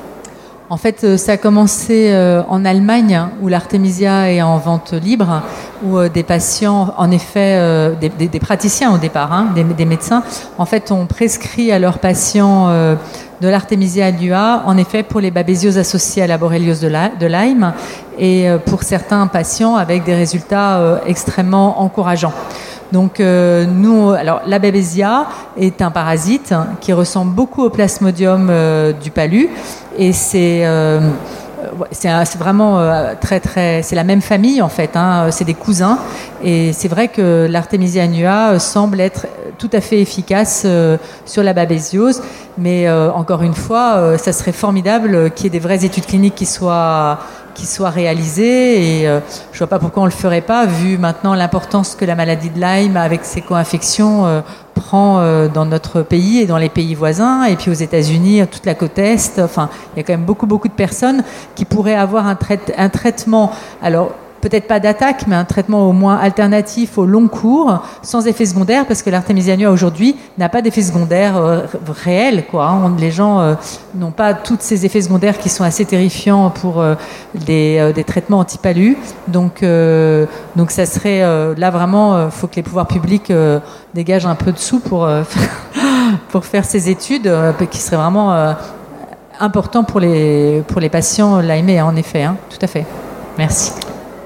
En fait, ça a commencé en Allemagne, où l'Artémisia est en vente libre, où des patients, en effet, des, des, des praticiens au départ, hein, des, des médecins, en fait, ont prescrit à leurs patients de l'Artémisia annua, en effet, pour les babésioses associées à la borréliose de, la, de Lyme, et pour certains patients avec des résultats extrêmement encourageants. Donc euh, nous, alors la babésia est un parasite qui ressemble beaucoup au plasmodium euh, du palu et c'est euh, c'est, un, c'est vraiment euh, très très c'est la même famille en fait, hein, c'est des cousins et c'est vrai que l'Artémisia annua semble être tout à fait efficace euh, sur la babésiose, mais euh, encore une fois, euh, ça serait formidable qu'il y ait des vraies études cliniques qui soient qui soit réalisé et euh, je vois pas pourquoi on le ferait pas vu maintenant l'importance que la maladie de Lyme avec ses co-infections euh, prend euh, dans notre pays et dans les pays voisins et puis aux États-Unis toute la côte est, enfin il y a quand même beaucoup beaucoup de personnes qui pourraient avoir un, trai- un traitement alors peut-être pas d'attaque, mais un traitement au moins alternatif au long cours, sans effet secondaire, parce que l'Artémisia annua aujourd'hui n'a pas d'effet secondaire euh, réel, quoi. Hein. Les gens euh, n'ont pas tous ces effets secondaires qui sont assez terrifiants pour euh, des, euh, des traitements anti-palu. Donc, euh, donc ça serait euh, là vraiment, il euh, faut que les pouvoirs publics euh, dégagent un peu de sous pour euh, pour faire ces études, euh, qui seraient vraiment euh, importants pour les pour les patients Lyme, en effet. Hein. Tout à fait. Merci.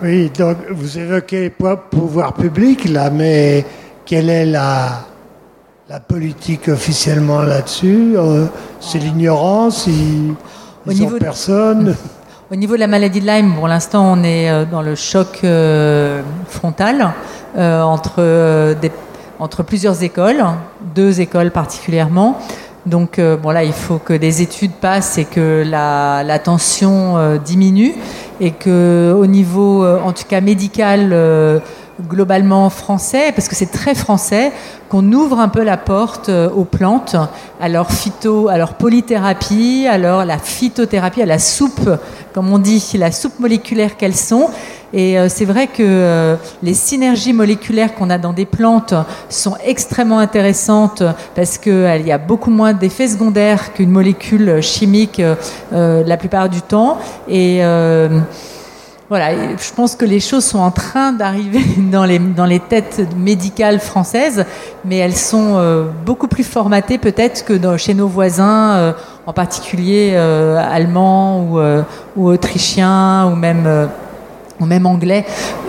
Oui, donc vous évoquez les pouvoirs publics là, mais quelle est la, la politique officiellement là-dessus? euh, C'est l'ignorance, ils, ils ont personne. Au niveau de la maladie de Lyme, pour l'instant, on est dans le choc euh, frontal euh, entre, euh, des, entre plusieurs écoles, deux écoles particulièrement. Donc, euh, bon là, il faut que des études passent et que la, la tension euh, diminue et que, au niveau, euh, en tout cas médical, euh, globalement français, parce que c'est très français, qu'on ouvre un peu la porte aux plantes, à leur phyto, à leur polythérapie, à leur la phytothérapie, à la soupe, comme on dit, la soupe moléculaire qu'elles sont. Et euh, c'est vrai que euh, les synergies moléculaires qu'on a dans des plantes sont extrêmement intéressantes parce qu'il euh, y a beaucoup moins d'effets secondaires qu'une molécule chimique euh, la plupart du temps. Et euh, voilà, je pense que les choses sont en train d'arriver dans les, dans les têtes médicales françaises, mais elles sont euh, beaucoup plus formatées peut-être que dans, chez nos voisins, euh, en particulier euh, allemands ou, euh, ou autrichiens ou même, euh, ou même anglais.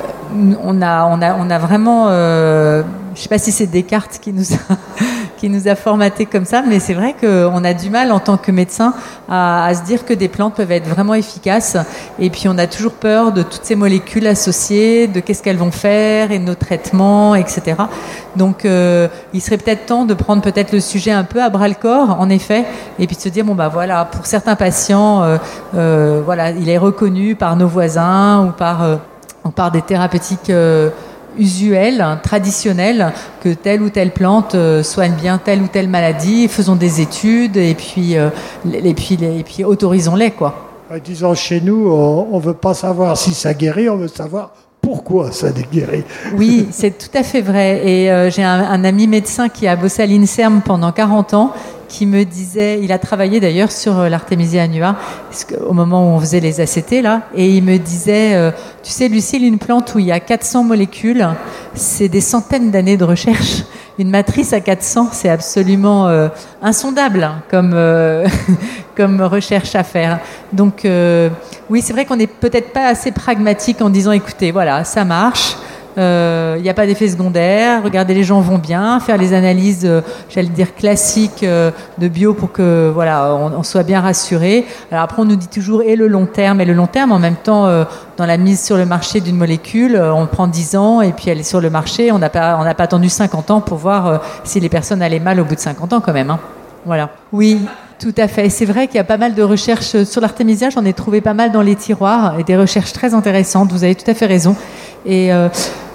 On a, on a, on a vraiment... Euh, je ne sais pas si c'est Descartes qui nous a... qui nous a formaté comme ça, mais c'est vrai qu'on a du mal en tant que médecin à, à se dire que des plantes peuvent être vraiment efficaces, et puis on a toujours peur de toutes ces molécules associées, de qu'est-ce qu'elles vont faire et de nos traitements, et cetera. Donc euh, il serait peut-être temps de prendre peut-être le sujet un peu à bras-le-corps, en effet, et puis de se dire bon bah voilà, pour certains patients, euh, euh, voilà, il est reconnu par nos voisins ou par, euh, ou par des thérapeutiques euh, usuel, traditionnel, que telle ou telle plante euh, soigne bien telle ou telle maladie. Faisons des études et puis, euh, et puis, et puis autorisons-les, quoi. Disons, chez nous, on ne veut pas savoir si ça guérit, on veut savoir pourquoi ça guérit. Oui, c'est tout à fait vrai. Et euh, j'ai un, un ami médecin qui a bossé à l'INSERM pendant quarante ans, qui me disait, il a travaillé d'ailleurs sur l'Artemisia annua au moment où on faisait les A C T là, et il me disait, euh, tu sais Lucille, une plante où il y a quatre cents molécules, c'est des centaines d'années de recherche. Une matrice à quatre cents, c'est absolument euh, insondable comme, euh, comme recherche à faire. Donc euh, oui, c'est vrai qu'on n'est peut-être pas assez pragmatique en disant, écoutez, voilà, ça marche. Il euh, n'y a pas d'effet secondaire, regardez, les gens vont bien, faire les analyses, euh, j'allais dire classiques euh, de bio pour que voilà, on, on soit bien rassuré. Alors après, on nous dit toujours et le long terme, et le long terme, en même temps, euh, dans la mise sur le marché d'une molécule, euh, on prend dix ans et puis elle est sur le marché. On n'a pas, on n'a pas attendu cinquante ans pour voir euh, si les personnes allaient mal au bout de cinquante ans quand même. Hein. Voilà. Oui. Tout à fait. C'est vrai qu'il y a pas mal de recherches sur l'Artemisia. J'en ai trouvé pas mal dans les tiroirs et des recherches très intéressantes. Vous avez tout à fait raison. Et euh,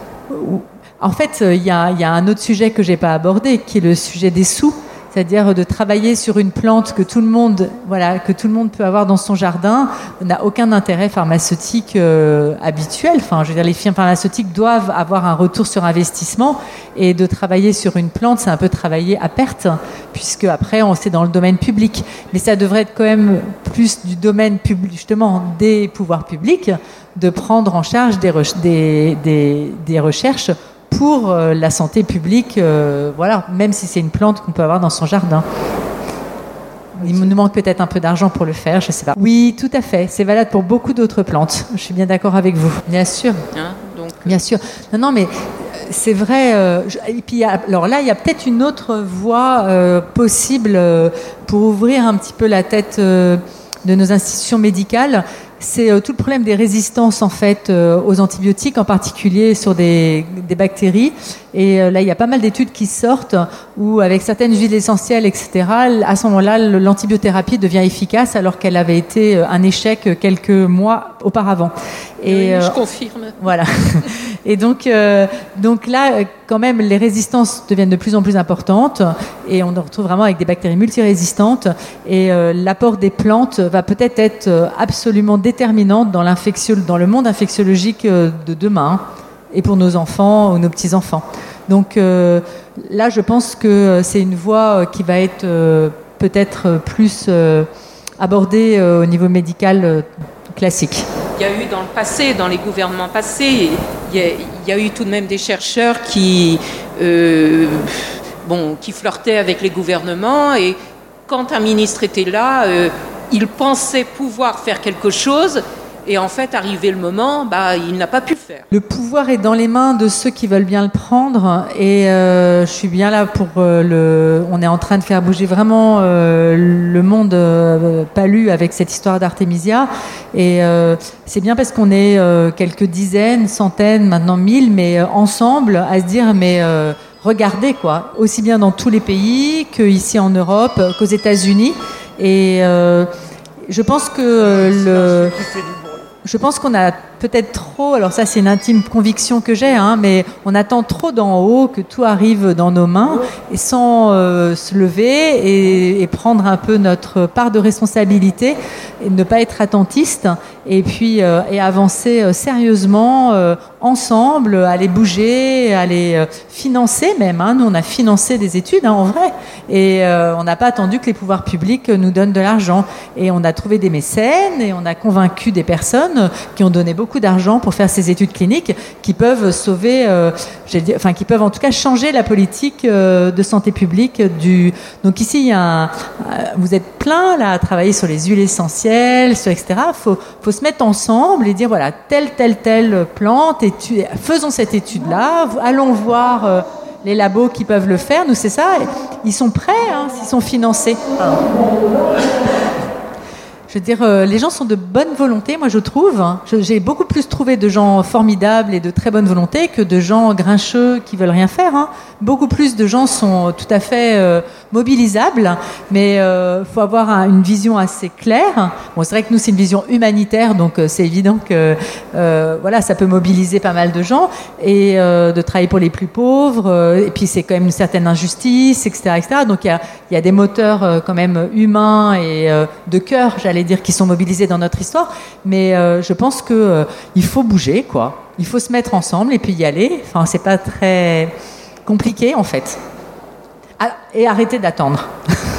en fait, il y a, il y a un autre sujet que j'ai pas abordé, qui est le sujet des sous. C'est-à-dire de travailler sur une plante que tout le monde, voilà, que tout le monde peut avoir dans son jardin, n'a aucun intérêt pharmaceutique euh, habituel. Enfin, je veux dire, les firmes pharmaceutiques doivent avoir un retour sur investissement, et de travailler sur une plante, c'est un peu travailler à perte, puisque après, on c'est dans le domaine public. Mais ça devrait être quand même plus du domaine public, justement, des pouvoirs publics, de prendre en charge des, re- des, des, des recherches pour euh, la santé publique, euh, voilà, même si c'est une plante qu'on peut avoir dans son jardin. Il nous manque peut-être un peu d'argent pour le faire, je ne sais pas. Oui, tout à fait. C'est valable pour beaucoup d'autres plantes. Je suis bien d'accord avec vous. Bien sûr. Hein, donc... Bien sûr. Non, non, mais c'est vrai. Euh, je, et puis, alors là, il y a peut-être une autre voie euh, possible euh, pour ouvrir un petit peu la tête euh, de nos institutions médicales. C'est euh, tout le problème des résistances en fait euh, aux antibiotiques, en particulier sur des, des bactéries. Et euh, là, il y a pas mal d'études qui sortent où, avec certaines huiles essentielles, et cetera, à ce moment-là, l'antibiothérapie devient efficace alors qu'elle avait été un échec quelques mois auparavant. Et oui, je euh, confirme. Voilà. Et donc, euh, donc là, quand même, les résistances deviennent de plus en plus importantes et on se retrouve vraiment avec des bactéries multirésistantes. Et euh, l'apport des plantes va peut-être être absolument déterminante dans l'infectio- dans le monde infectiologique de demain, et pour nos enfants ou nos petits-enfants. Donc euh, là, je pense que c'est une voie qui va être euh, peut-être plus euh, abordée euh, au niveau médical euh, classique. Il y a eu dans le passé, dans les gouvernements passés, il y a, il y a eu tout de même des chercheurs qui, euh, bon, qui flirtaient avec les gouvernements, et quand un ministre était là, euh, il pensait pouvoir faire quelque chose, Et en fait, arrivé le moment, bah, il n'a pas pu le faire. Le pouvoir est dans les mains de ceux qui veulent bien le prendre. Et euh, je suis bien là pour euh, le... On est en train de faire bouger vraiment euh, le monde euh, palu avec cette histoire d'Artemisia. Et euh, c'est bien parce qu'on est euh, quelques dizaines, centaines, maintenant mille, mais euh, ensemble, à se dire, mais... Euh, regardez, quoi, aussi bien dans tous les pays qu'ici en Europe, qu'aux États-Unis. Et euh, je pense que le... Je pense qu'on a peut-être trop, alors ça c'est une intime conviction que j'ai, hein, mais on attend trop d'en haut que tout arrive dans nos mains et sans euh, se lever et, et prendre un peu notre part de responsabilité et ne pas être attentiste et puis euh, et avancer euh, sérieusement euh, ensemble, aller bouger, aller euh, financer même. Hein. Nous on a financé des études hein, en vrai et euh, on n'a pas attendu que les pouvoirs publics nous donnent de l'argent et on a trouvé des mécènes et on a convaincu des personnes qui ont donné beaucoup d'argent pour faire ces études cliniques qui peuvent sauver, euh, j'ai dit, enfin qui peuvent en tout cas changer la politique euh, de santé publique du. Donc ici, il y a un, euh, vous êtes plein là à travailler sur les huiles essentielles, sur et cetera. Faut, faut se mettre ensemble et dire voilà telle telle telle plante, étude, faisons cette étude là, allons voir. Euh, les labos qui peuvent le faire, nous c'est ça, ils sont prêts, hein, s'ils sont financés. Alors, je veux dire, euh, les gens sont de bonne volonté, moi je trouve. Je, j'ai beaucoup plus trouvé de gens formidables et de très bonne volonté que de gens grincheux qui veulent rien faire. Hein. Beaucoup plus de gens sont tout à fait euh, mobilisables, mais il euh, faut avoir un, une vision assez claire. Bon, c'est vrai que nous c'est une vision humanitaire, donc euh, c'est évident que euh, voilà, ça peut mobiliser pas mal de gens et euh, de travailler pour les plus pauvres. Euh, et puis c'est quand même une certaine injustice, et cetera, et cetera. Donc il y a, il y a des moteurs euh, quand même humains et euh, de cœur, j'allais dire, qui sont mobilisés dans notre histoire, mais euh, je pense que euh, il faut bouger, quoi. Il faut se mettre ensemble et puis y aller. Enfin, c'est pas très compliqué en fait. Ah, et arrêter d'attendre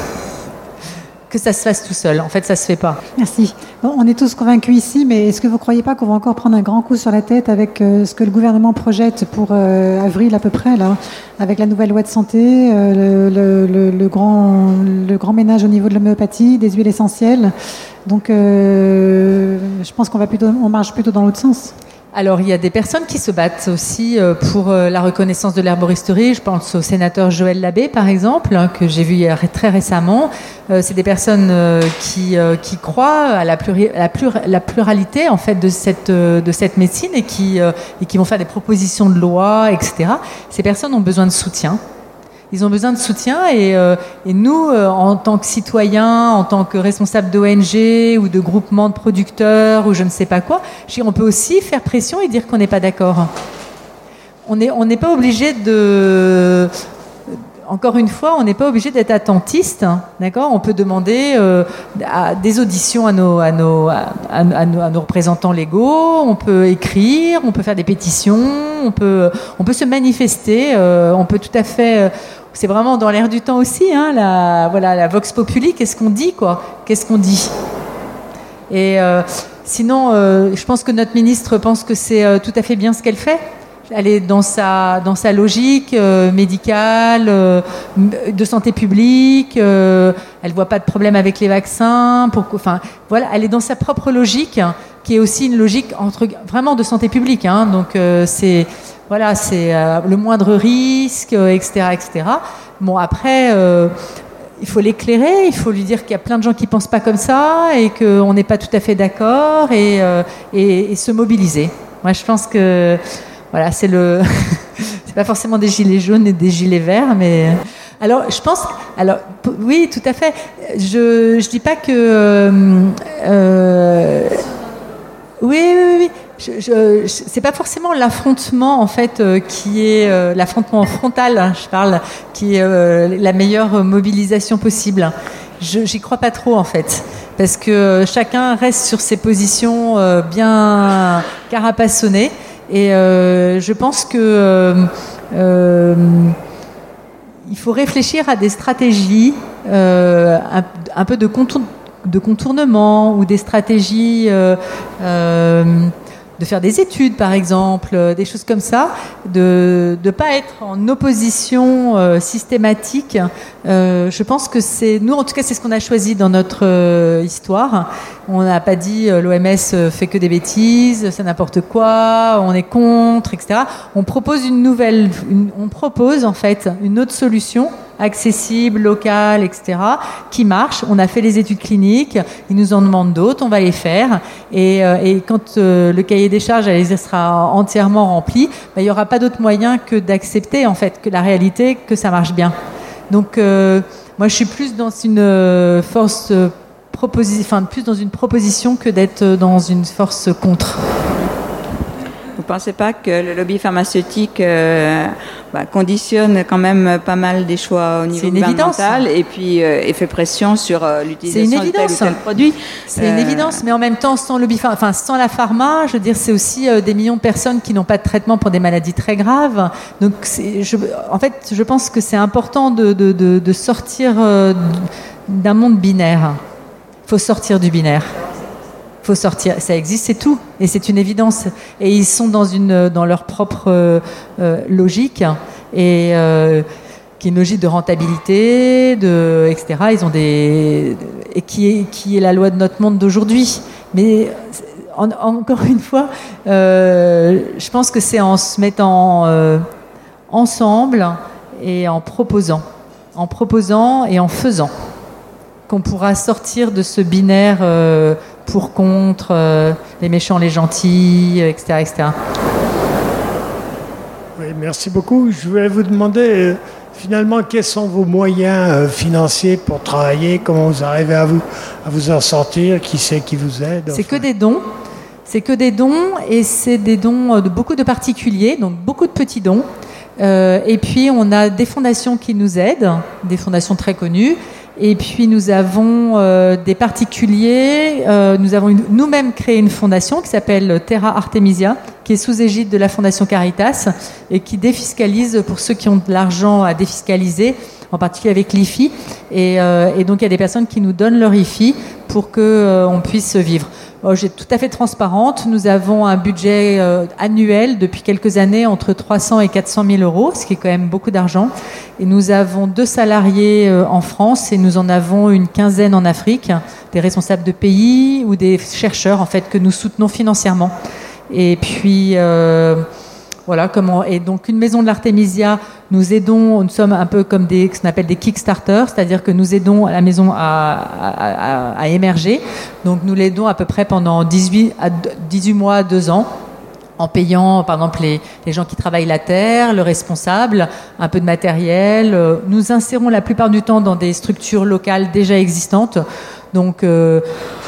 que ça se fasse tout seul. En fait, ça se fait pas. Merci. Bon, on est tous convaincus ici, mais est-ce que vous croyez pas qu'on va encore prendre un grand coup sur la tête avec euh, ce que le gouvernement projette pour euh, avril à peu près là, avec la nouvelle loi de santé, euh, le, le, le grand le grand ménage au niveau de l'homéopathie, des huiles essentielles. Donc, euh, je pense qu'on va plutôt, on marche plutôt dans l'autre sens. Alors, il y a des personnes qui se battent aussi pour la reconnaissance de l'herboristerie. Je pense au sénateur Joël Labbé, par exemple, que j'ai vu très récemment. C'est des personnes qui, qui croient à la, pluri, la, plur, la pluralité en fait, de, cette, de cette médecine et qui, et qui vont faire des propositions de loi, et cetera. Ces personnes ont besoin de soutien. Ils ont besoin de soutien et, euh, et nous, euh, en tant que citoyens, en tant que responsables d'O N G ou de groupements de producteurs ou je ne sais pas quoi, on peut aussi faire pression et dire qu'on n'est pas d'accord. On n'est on n'est pas obligé de... Encore une fois, on n'est pas obligé d'être attentiste, hein, d'accord ? On peut demander euh, à, des auditions à nos, à, nos, à, à, nos, à nos représentants légaux, on peut écrire, on peut faire des pétitions, on peut, on peut se manifester, euh, on peut tout à fait... Euh, c'est vraiment dans l'air du temps aussi, hein, la, voilà, la vox populi, qu'est-ce qu'on dit, quoi ? Qu'est-ce qu'on dit ? Et euh, sinon, euh, je pense que notre ministre pense que c'est euh, tout à fait bien ce qu'elle fait. Elle est dans sa, dans sa logique euh, médicale, euh, de santé publique, euh, elle ne voit pas de problème avec les vaccins. Pour, enfin, voilà, elle est dans sa propre logique, hein, qui est aussi une logique entre, vraiment de santé publique. Hein, donc, euh, c'est, voilà, c'est euh, le moindre risque, euh, et cetera, et cetera. Bon, après... Euh, il faut l'éclairer, il faut lui dire qu'il y a plein de gens qui ne pensent pas comme ça et qu'on n'est pas tout à fait d'accord et, euh, et, et se mobiliser. Moi, je pense que... Voilà, c'est le, c'est pas forcément des gilets jaunes et des gilets verts, mais alors je pense, alors oui, tout à fait. Je je dis pas que, euh, oui, oui, oui. Je, je, c'est pas forcément l'affrontement en fait euh, qui est euh, l'affrontement frontal, hein, je parle, qui est euh, la meilleure mobilisation possible. Je, j'y crois pas trop en fait, parce que chacun reste sur ses positions euh, bien carapassonnées. Et euh, je pense que euh, euh, il faut réfléchir à des stratégies, euh, un, un peu de, contour, de contournement ou des stratégies euh, euh, de faire des études, par exemple, euh, des choses comme ça, de ne pas être en opposition euh, systématique. Euh, je pense que c'est, nous en tout cas, c'est ce qu'on a choisi dans notre euh, histoire. On n'a pas dit euh, l'O M S fait que des bêtises, c'est n'importe quoi, on est contre, et cetera. On propose une nouvelle, une, on propose en fait une autre solution accessible, locale, et cetera, qui marche. On a fait les études cliniques, ils nous en demandent d'autres, on va les faire. Et, euh, et quand euh, le cahier des charges elle, sera entièrement rempli, bah, il n'y aura pas d'autre moyen que d'accepter en fait que la réalité, que ça marche bien. Donc, euh, moi, je suis plus dans une euh, force euh, proposi- enfin, plus dans une proposition que d'être dans une force contre. Vous ne pensez pas que le lobby pharmaceutique euh, bah, conditionne quand même pas mal des choix au niveau gouvernemental et puis euh, et fait pression sur euh, l'utilisation de tel ou tel produit? C'est euh... une évidence, mais en même temps, sans, lobby, enfin, sans la pharma, je veux dire, c'est aussi euh, des millions de personnes qui n'ont pas de traitement pour des maladies très graves. Donc, c'est, je, en fait, je pense que c'est important de, de, de, de sortir euh, d'un monde binaire. Il faut sortir du binaire. Faut sortir, ça existe, c'est tout, et c'est une évidence. Et ils sont dans une, dans leur propre euh, euh, logique, et euh, qui est une logique de rentabilité, de, et cetera. Ils ont des, et qui est, qui est la loi de notre monde d'aujourd'hui. Mais en, encore une fois, euh, je pense que c'est en se mettant euh, ensemble et en proposant, en proposant et en faisant, qu'on pourra sortir de ce binaire. Euh, pour, contre, euh, les méchants, les gentils, et cetera, et cetera. Oui, merci beaucoup. Je voulais vous demander, euh, finalement, quels sont vos moyens euh, financiers pour travailler? Comment vous arrivez à vous, à vous en sortir? Qui c'est qui vous aide? C'est enfin... que des dons. C'est que des dons, et c'est des dons de beaucoup de particuliers, donc beaucoup de petits dons. Euh, et puis, on a des fondations qui nous aident, des fondations très connues. Et puis nous avons euh, des particuliers, euh, nous avons une, nous-mêmes créé une fondation qui s'appelle Terra Artemisia, qui est sous égide de la Fondation Caritas et qui défiscalise pour ceux qui ont de l'argent à défiscaliser, en particulier avec l'I F I. Et, euh, et donc il y a des personnes qui nous donnent leur I F I pour qu'on euh, puisse vivre. Bon, j'ai tout à fait transparente. Nous avons un budget euh, annuel depuis quelques années entre trois cents et quatre cent mille euros, ce qui est quand même beaucoup d'argent. Et nous avons deux salariés euh, en France et nous en avons une quinzaine en Afrique, des responsables de pays ou des chercheurs en fait que nous soutenons financièrement. Et puis euh, voilà comment. Et donc une maison de l'Artemisia, nous aidons, nous sommes un peu comme des, ce qu'on appelle des Kickstarter, c'est-à-dire que nous aidons la maison à, à, à, à émerger. Donc nous l'aidons à peu près pendant dix-huit, à dix-huit mois, deux ans, en payant par exemple les, les gens qui travaillent la terre, le responsable, un peu de matériel. Nous insérons la plupart du temps dans des structures locales déjà existantes. Donc euh,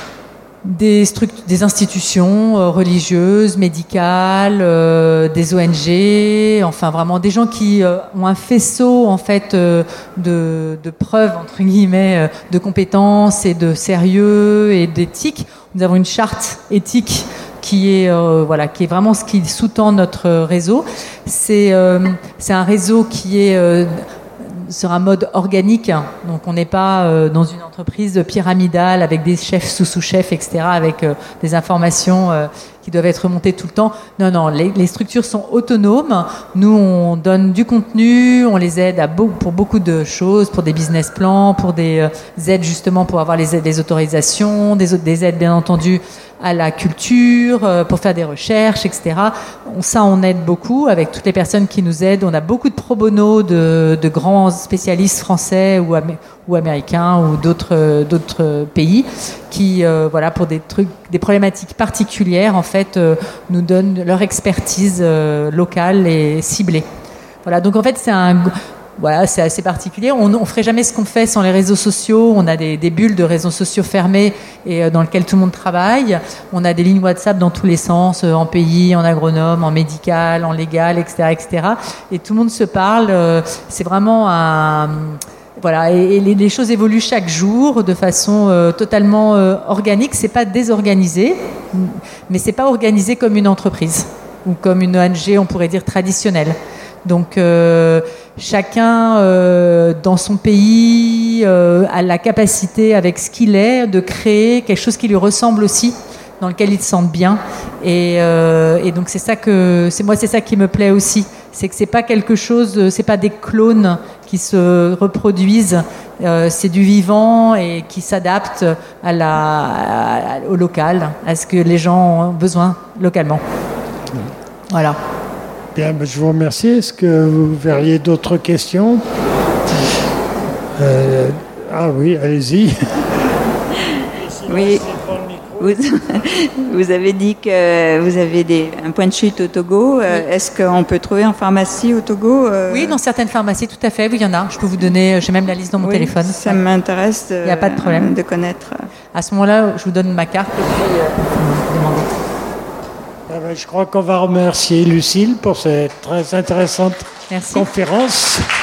Des, struct- des institutions euh, religieuses, médicales, euh, des O N G, enfin vraiment des gens qui euh, ont un faisceau en fait euh, de, de preuves entre guillemets euh, de compétences et de sérieux et d'éthique. Nous avons une charte éthique qui est euh, voilà qui est vraiment ce qui sous-tend notre réseau. C'est euh, c'est un réseau qui est euh, sur un mode organique, donc on n'est pas euh, dans une entreprise pyramidale avec des chefs sous sous-chefs, et cetera, avec euh, des informations euh, qui doivent être remontées tout le temps. Non, non, les, les structures sont autonomes. Nous, on donne du contenu, on les aide à beau, pour beaucoup de choses, pour des business plans, pour des euh, aides justement pour avoir les, les autorisations, des, des aides bien entendu à la culture, euh, pour faire des recherches, et cetera. On, ça, on aide beaucoup avec toutes les personnes qui nous aident. On a beaucoup de pro bono de, de grands spécialistes français ou, amé- ou américains ou d'autres, d'autres pays qui, euh, voilà, pour des trucs, des problématiques particulières, en fait, euh, nous donnent leur expertise euh, locale et ciblée. Voilà. Donc, en fait, c'est un Voilà, c'est assez particulier. On ne ferait jamais ce qu'on fait sans les réseaux sociaux. On a des, des bulles de réseaux sociaux fermés et euh, dans lesquelles tout le monde travaille. On a des lignes WhatsApp dans tous les sens, euh, en pays, en agronome, en médical, en légal, et cetera, et cetera. Et tout le monde se parle. Euh, c'est vraiment un... Voilà, et, et les, les choses évoluent chaque jour de façon euh, totalement euh, organique. C'est pas désorganisé, mais c'est pas organisé comme une entreprise ou comme une O N G, on pourrait dire traditionnelle. Donc euh, chacun euh, dans son pays euh, a la capacité, avec ce qu'il est, de créer quelque chose qui lui ressemble aussi. dans lequel ils se sentent bien. Et, euh, et donc c'est ça que, c'est moi, c'est ça qui me plaît aussi. C'est que c'est pas quelque chose, c'est pas des clones qui se reproduisent. Euh, c'est du vivant et qui s'adapte à la, à, au local, à ce que les gens ont besoin localement. Voilà. Bien, je vous remercie. Est-ce que vous verriez d'autres questions? euh, Ah oui, allez-y. Oui. Vous, vous avez dit que vous avez des, un point de chute au Togo. Oui. Est-ce qu'on peut trouver en pharmacie au Togo? Oui, dans certaines pharmacies, tout à fait. Oui, il y en a. Je peux vous donner, j'ai même la liste dans mon oui, téléphone. Ça ouais. m'intéresse de, il n'y a pas de problème. de connaître. À ce moment-là, je vous donne ma carte. Et puis, euh, demandez. Ah ben, je crois qu'on va remercier Lucille pour cette très intéressante Merci. conférence.